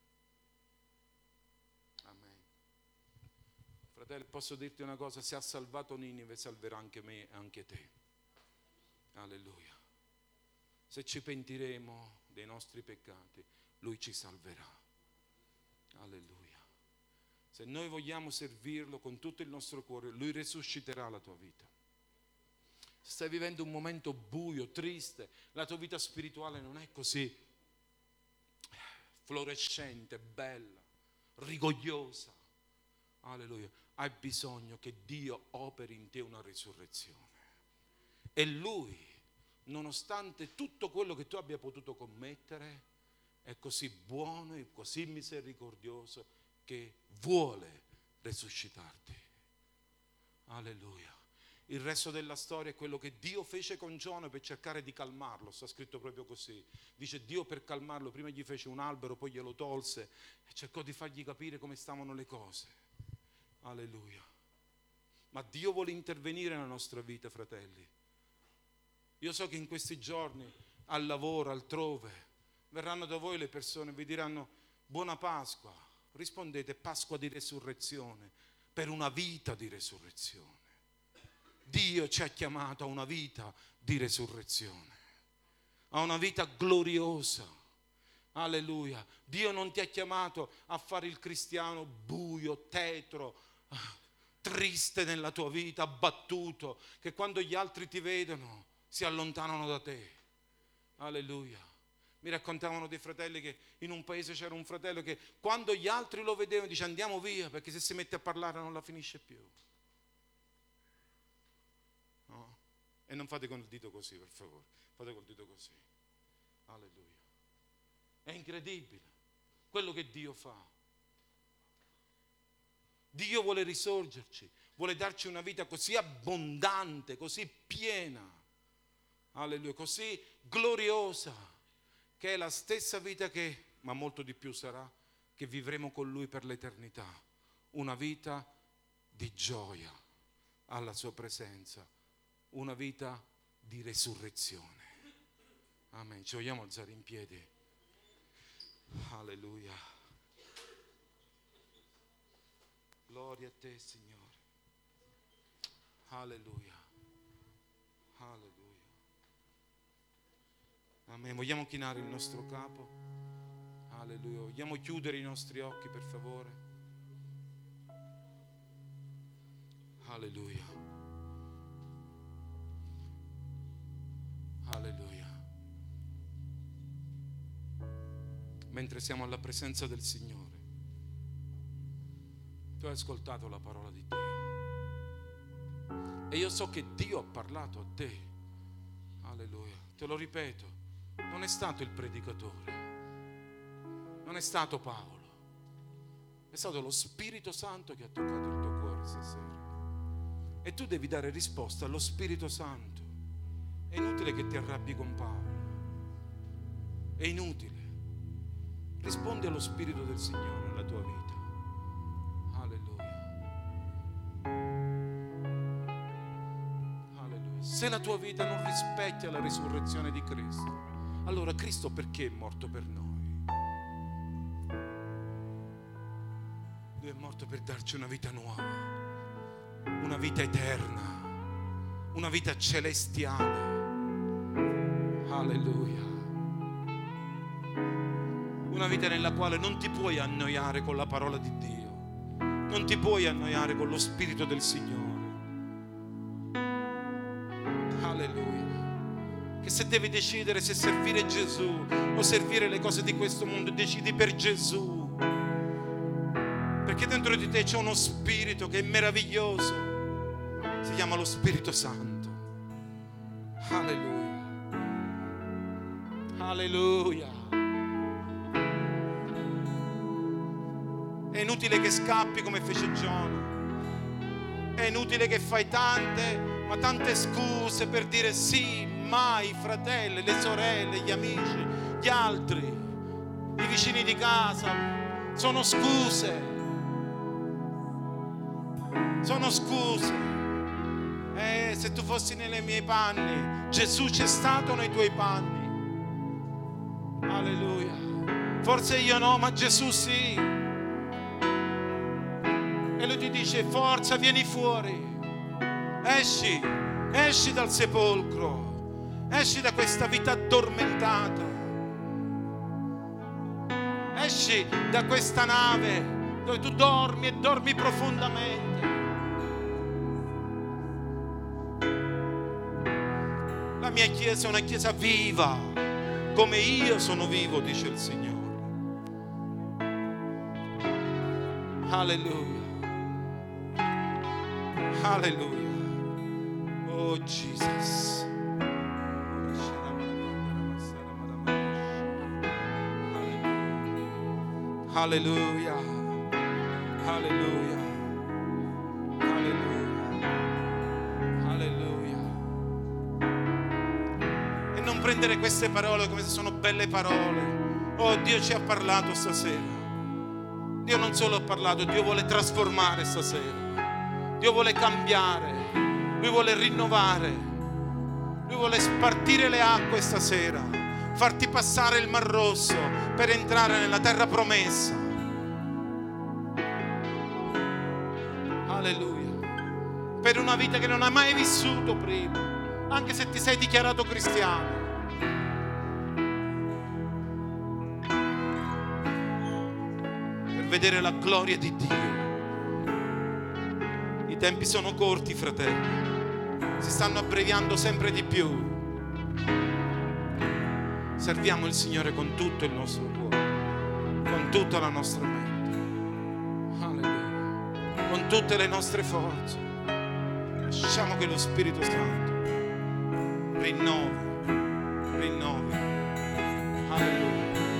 [SPEAKER 1] Amen. Fratello, posso dirti una cosa, se ha salvato Ninive salverà anche me e anche te. Alleluia. Se ci pentiremo dei nostri peccati, Lui ci salverà. Alleluia. Se noi vogliamo servirlo con tutto il nostro cuore, Lui risusciterà la tua vita. Se stai vivendo un momento buio, triste, la tua vita spirituale non è così fluorescente, bella, rigogliosa, alleluia, hai bisogno che Dio operi in te una risurrezione. E Lui, nonostante tutto quello che tu abbia potuto commettere, è così buono e così misericordioso che vuole risuscitarti. Alleluia. Il resto della storia è quello che Dio fece con Giona per cercare di calmarlo, sta scritto proprio così. Dice Dio per calmarlo, prima gli fece un albero, poi glielo tolse e cercò di fargli capire come stavano le cose. Alleluia. Ma Dio vuole intervenire nella nostra vita, fratelli. Io so che in questi giorni, al lavoro, altrove, verranno da voi le persone e vi diranno buona Pasqua. Rispondete Pasqua di resurrezione, per una vita di resurrezione. Dio ci ha chiamato a una vita di resurrezione, a una vita gloriosa. Alleluia. Dio non ti ha chiamato a fare il cristiano buio, tetro, triste nella tua vita, abbattuto, che quando gli altri ti vedono si allontanano da te. Alleluia. Mi raccontavano dei fratelli che in un paese c'era un fratello che quando gli altri lo vedevano dice andiamo via, perché se si mette a parlare non la finisce più. E non fate con il dito così, per favore. Fate col dito così. Alleluia. È incredibile quello che Dio fa. Dio vuole risorgerci, vuole darci una vita così abbondante, così piena, alleluia, così gloriosa, che è la stessa vita che, ma molto di più sarà, che vivremo con Lui per l'eternità. Una vita di gioia alla Sua presenza, una vita di resurrezione. Amen. Ci vogliamo alzare in piedi? Alleluia. Gloria a te, Signore. Alleluia. Alleluia. Amen. Vogliamo chinare il nostro capo? Alleluia. Vogliamo chiudere i nostri occhi, per favore? Alleluia. Alleluia. Mentre siamo alla presenza del Signore, tu hai ascoltato la parola di Dio e io so che Dio ha parlato a te. Alleluia. Te lo ripeto, non è stato il predicatore, non è stato Paolo, è stato lo Spirito Santo che ha toccato il tuo cuore stasera e tu devi dare risposta allo Spirito Santo. È inutile che ti arrabbi con Paolo, è inutile. Rispondi allo Spirito del Signore nella tua vita. Se la tua vita non rispecchia la risurrezione di Cristo, allora Cristo perché è morto per noi? Lui è morto per darci una vita nuova, una vita eterna, una vita celestiale. Alleluia. Una vita nella quale non ti puoi annoiare con la parola di Dio, non ti puoi annoiare con lo Spirito del Signore. Alleluia. Che se devi decidere se servire Gesù o servire le cose di questo mondo, decidi per Gesù, perché dentro di te c'è uno spirito che è meraviglioso, si chiama lo Spirito Santo. Alleluia. Alleluia. È inutile che scappi come fece Giona, è inutile che fai tante scuse per dire sì, ma i fratelli, le sorelle, gli amici, gli altri, i vicini di casa, sono scuse. Sono scuse. Se tu fossi nei miei panni, Gesù c'è stato nei tuoi panni. Alleluia. Forse io no, ma Gesù sì. E lui ti dice: forza, vieni fuori. Esci dal sepolcro, esci da questa vita addormentata, esci da questa nave dove tu dormi e dormi profondamente. La mia chiesa è una chiesa viva, come io sono vivo, dice il Signore. Alleluia. Alleluia. Oh Jesus. Alleluia. Alleluia. Alleluia. Alleluia. E non prendere queste parole come se sono belle parole. Oh, Dio ci ha parlato stasera. Dio non solo ha parlato, Dio vuole trasformare stasera. Dio vuole cambiare. Lui vuole rinnovare, Lui vuole spartire le acque stasera, farti passare il Mar Rosso per entrare nella terra promessa. Alleluia. Per una vita che non hai mai vissuto prima, anche se ti sei dichiarato cristiano. Per vedere la gloria di Dio. I tempi sono corti, fratelli. Si stanno abbreviando sempre di più. Serviamo il Signore con tutto il nostro cuore, con tutta la nostra mente. Alleluia. Con tutte le nostre forze. Lasciamo che lo Spirito Santo rinnovi. Alleluia.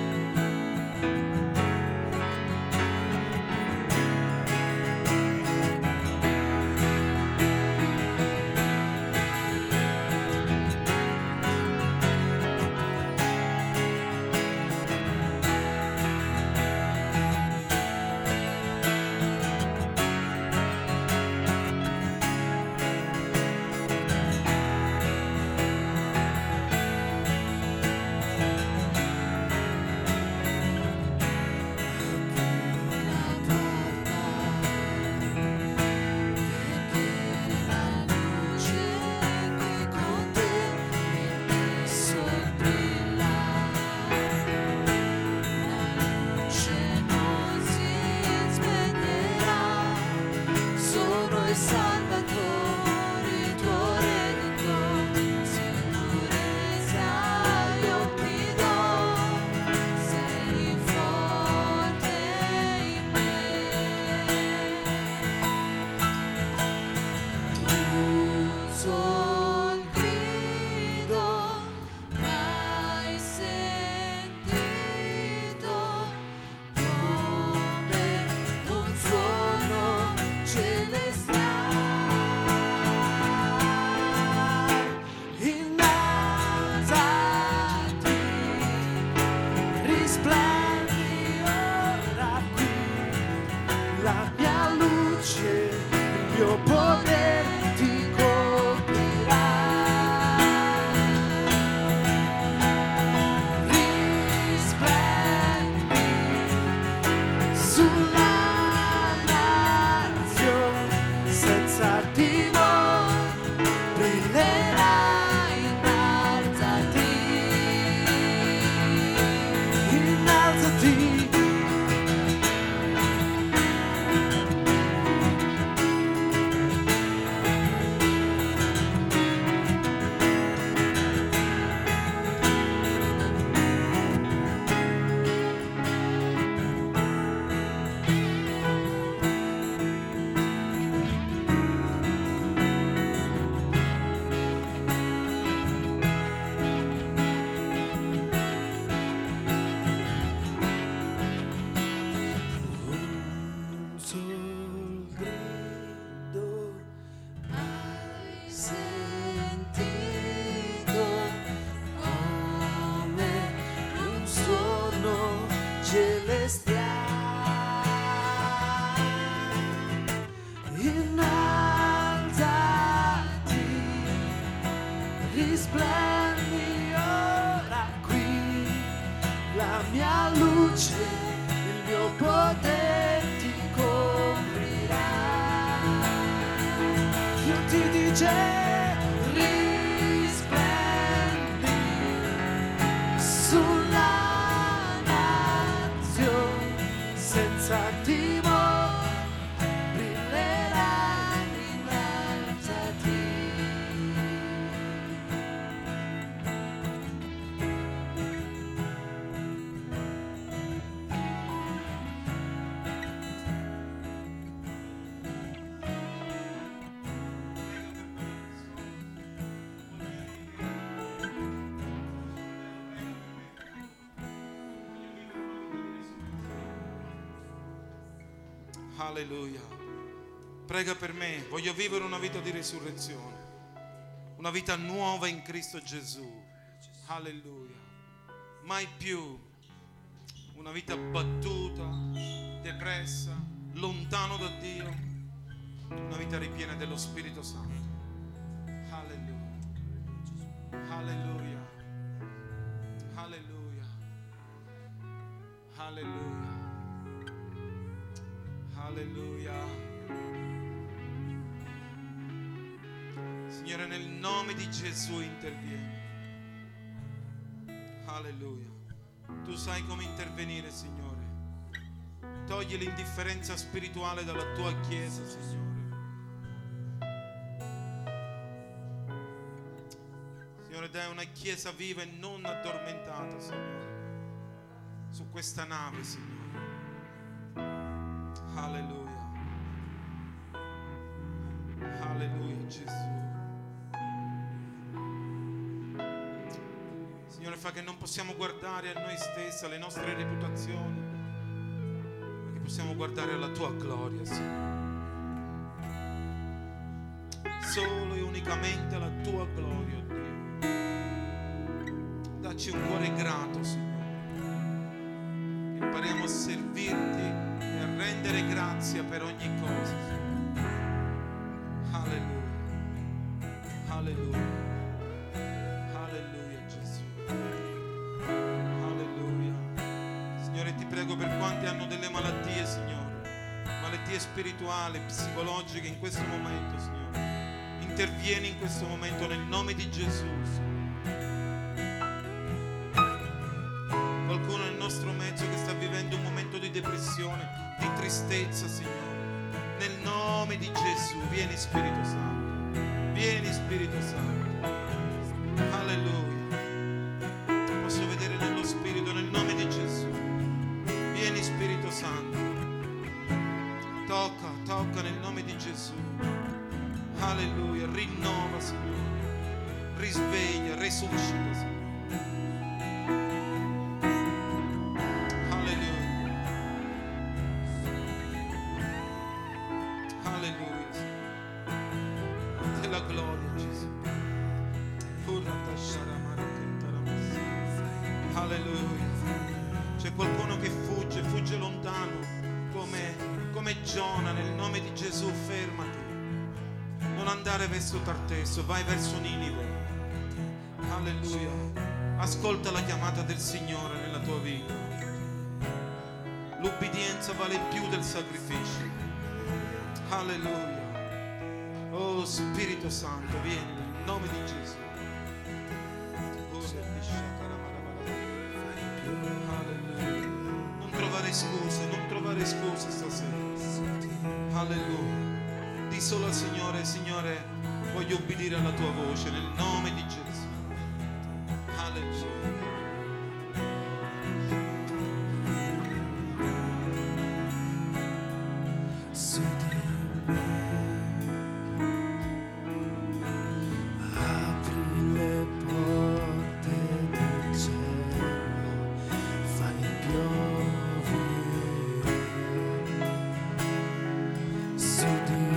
[SPEAKER 2] Risplendi ora qui, la mia luce, il mio potere ti coprirà. Io ti dice risplendi sulla nazione senza timore, brillerai, innalzati.
[SPEAKER 1] Alleluia. Prega per me, voglio vivere una vita di risurrezione, una vita nuova in Cristo Gesù. Alleluia. Mai più una vita battuta, depressa, lontano da Dio, una vita ripiena dello Spirito Santo. Alleluia. Alleluia. Alleluia. Alleluia. Alleluia. Signore, nel nome di Gesù intervieni. Alleluia. Tu sai come intervenire, Signore. Togli l'indifferenza spirituale dalla tua Chiesa, Signore. Signore, dai una Chiesa viva e non addormentata, Signore, su questa nave, Signore. Alleluia. Alleluia, Gesù. Signore, fa che non possiamo guardare a noi stessi, alle nostre reputazioni, ma che possiamo guardare alla tua gloria, Signore. Solo e unicamente alla tua gloria, oh Dio. Dacci un cuore grato, Signore. Impariamo a servirti e a rendere grazia per ogni cosa, Signore. Alleluia. Alleluia. Alleluia, Gesù. Alleluia. Signore, ti prego per quanti hanno delle malattie, Signore, malattie spirituali, psicologiche in questo momento, Signore. Intervieni in questo momento nel nome di Gesù. Qualcuno nel nostro mezzo che sta vivendo un momento di depressione, di tristezza, Signore, nel nome di Gesù, vieni Spirito Santo, vieni Spirito Santo. Alleluia. Posso vedere nello Spirito, nel nome di Gesù, vieni Spirito Santo, tocca nel nome di Gesù. Alleluia, rinnova, Signore, risveglia, resuscita, Signore. Alleluia. Alleluia, Signore. Della gloria, Gesù. Alleluia. C'è qualcuno che fugge lontano, come Giona, nel nome di Gesù, fermati. Non andare verso Tartesso, vai verso Ninive. Alleluia. Ascolta la chiamata del Signore nella tua vita. L'ubbidienza vale più del sacrificio. Alleluia. Oh Spirito Santo, vieni nel nome di Gesù. Alleluia. Non trovare scuse stasera. Alleluia. Di solo al Signore, Signore, voglio ubbidire alla tua voce nel nome di Gesù. Alleluia.
[SPEAKER 2] Su di me apri le porte del cielo, fai piovere su di me.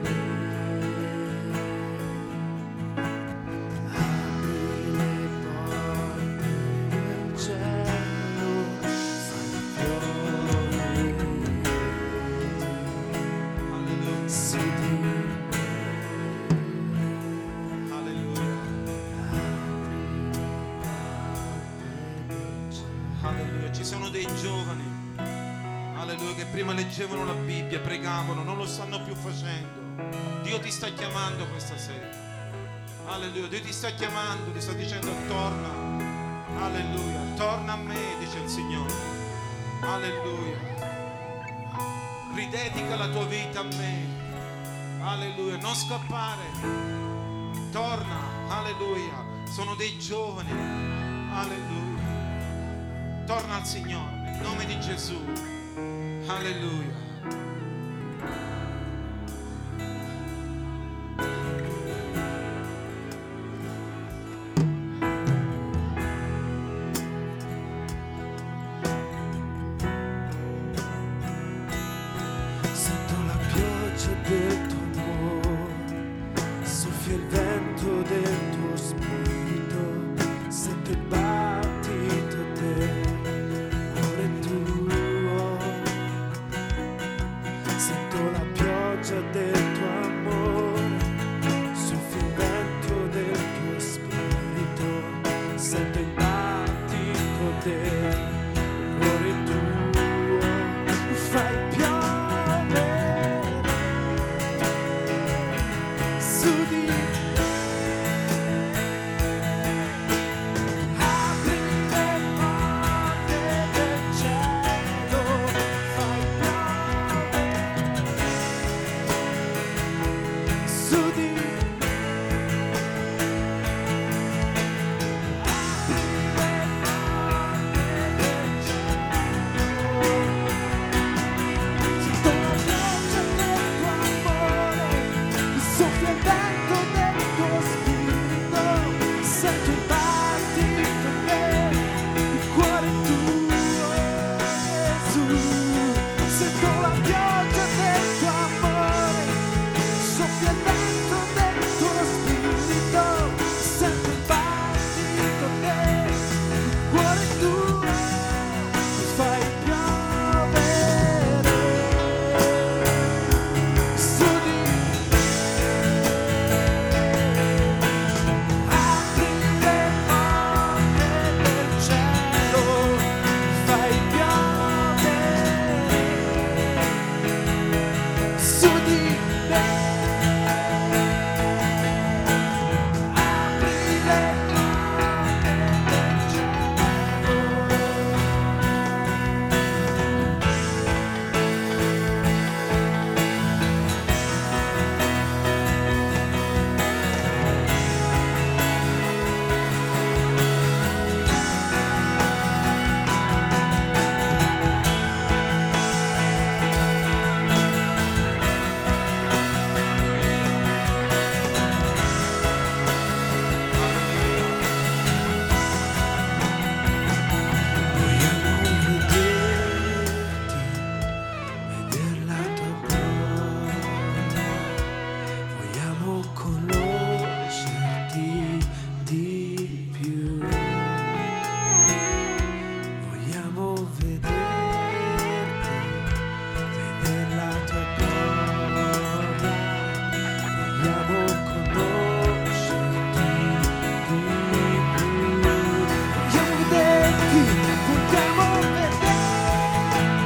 [SPEAKER 1] Alleluia. Ci sono dei giovani, alleluia, che prima leggevano la Bibbia, pregavano, non lo stanno più facendo. Dio ti sta chiamando questa sera. Alleluia. Dio ti sta chiamando, ti sta dicendo torna. Alleluia. Torna a me, dice il Signore. Alleluia. Ridedica la tua vita a me. Alleluia. Non scappare. Torna. Alleluia. Sono dei giovani. Alleluia. Torna al Signore nel nome di Gesù. Alleluia.
[SPEAKER 2] Sento la pioggia del tuo amore, soffia il vento del tuo spirito, sento il battito del cuore tuo.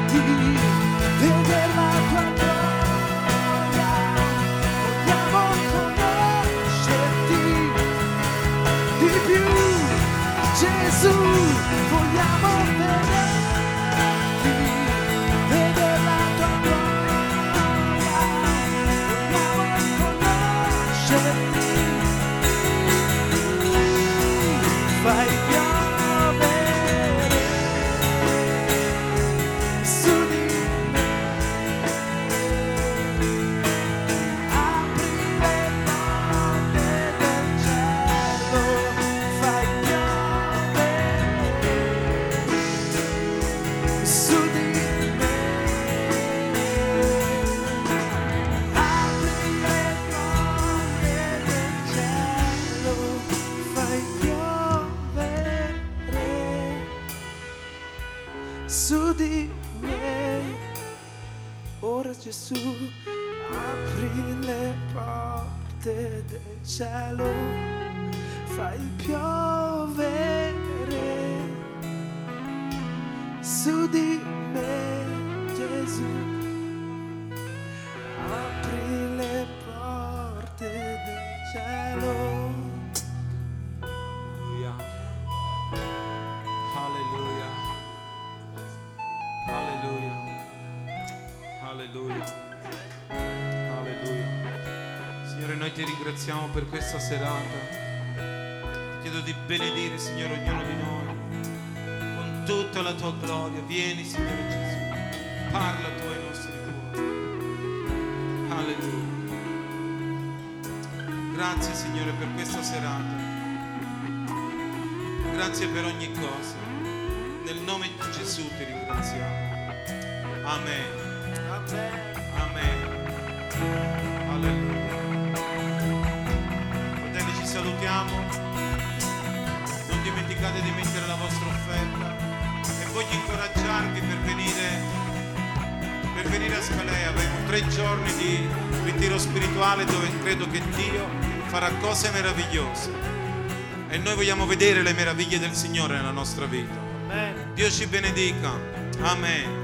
[SPEAKER 2] vedere la tua gloria, vogliamo conoscerti di più, Gesù, vogliamo vederti, vedere la tua gloria, vogliamo conoscerti, fai piovere su di me, apri le porte del cielo, fai piovere su di me, apri le porte del cielo, fai piovere su di me. Ora Gesù, apri le porte del cielo, fai piovere su di me, Gesù, apri le porte del cielo.
[SPEAKER 1] Alleluia. Alleluia. Alleluia. Alleluia. Signore, noi ti ringraziamo per questa serata. Ti chiedo di benedire, Signore, ognuno di noi con tutta la tua gloria. Vieni, Signore Gesù, parla tu ai nostri cuori. Alleluia. Grazie, Signore, per questa serata. Grazie per ogni cosa. Nel nome di Gesù ti ringraziamo. Amen. Amen. Alleluia. Fratelli, ci salutiamo. Non dimenticate di mettere la vostra offerta. E voglio incoraggiarvi per venire a Scalea. Avremo 3 giorni di ritiro spirituale dove credo che Dio farà cose meravigliose. E noi vogliamo vedere le meraviglie del Signore nella nostra vita. Dio ci benedica. Amen.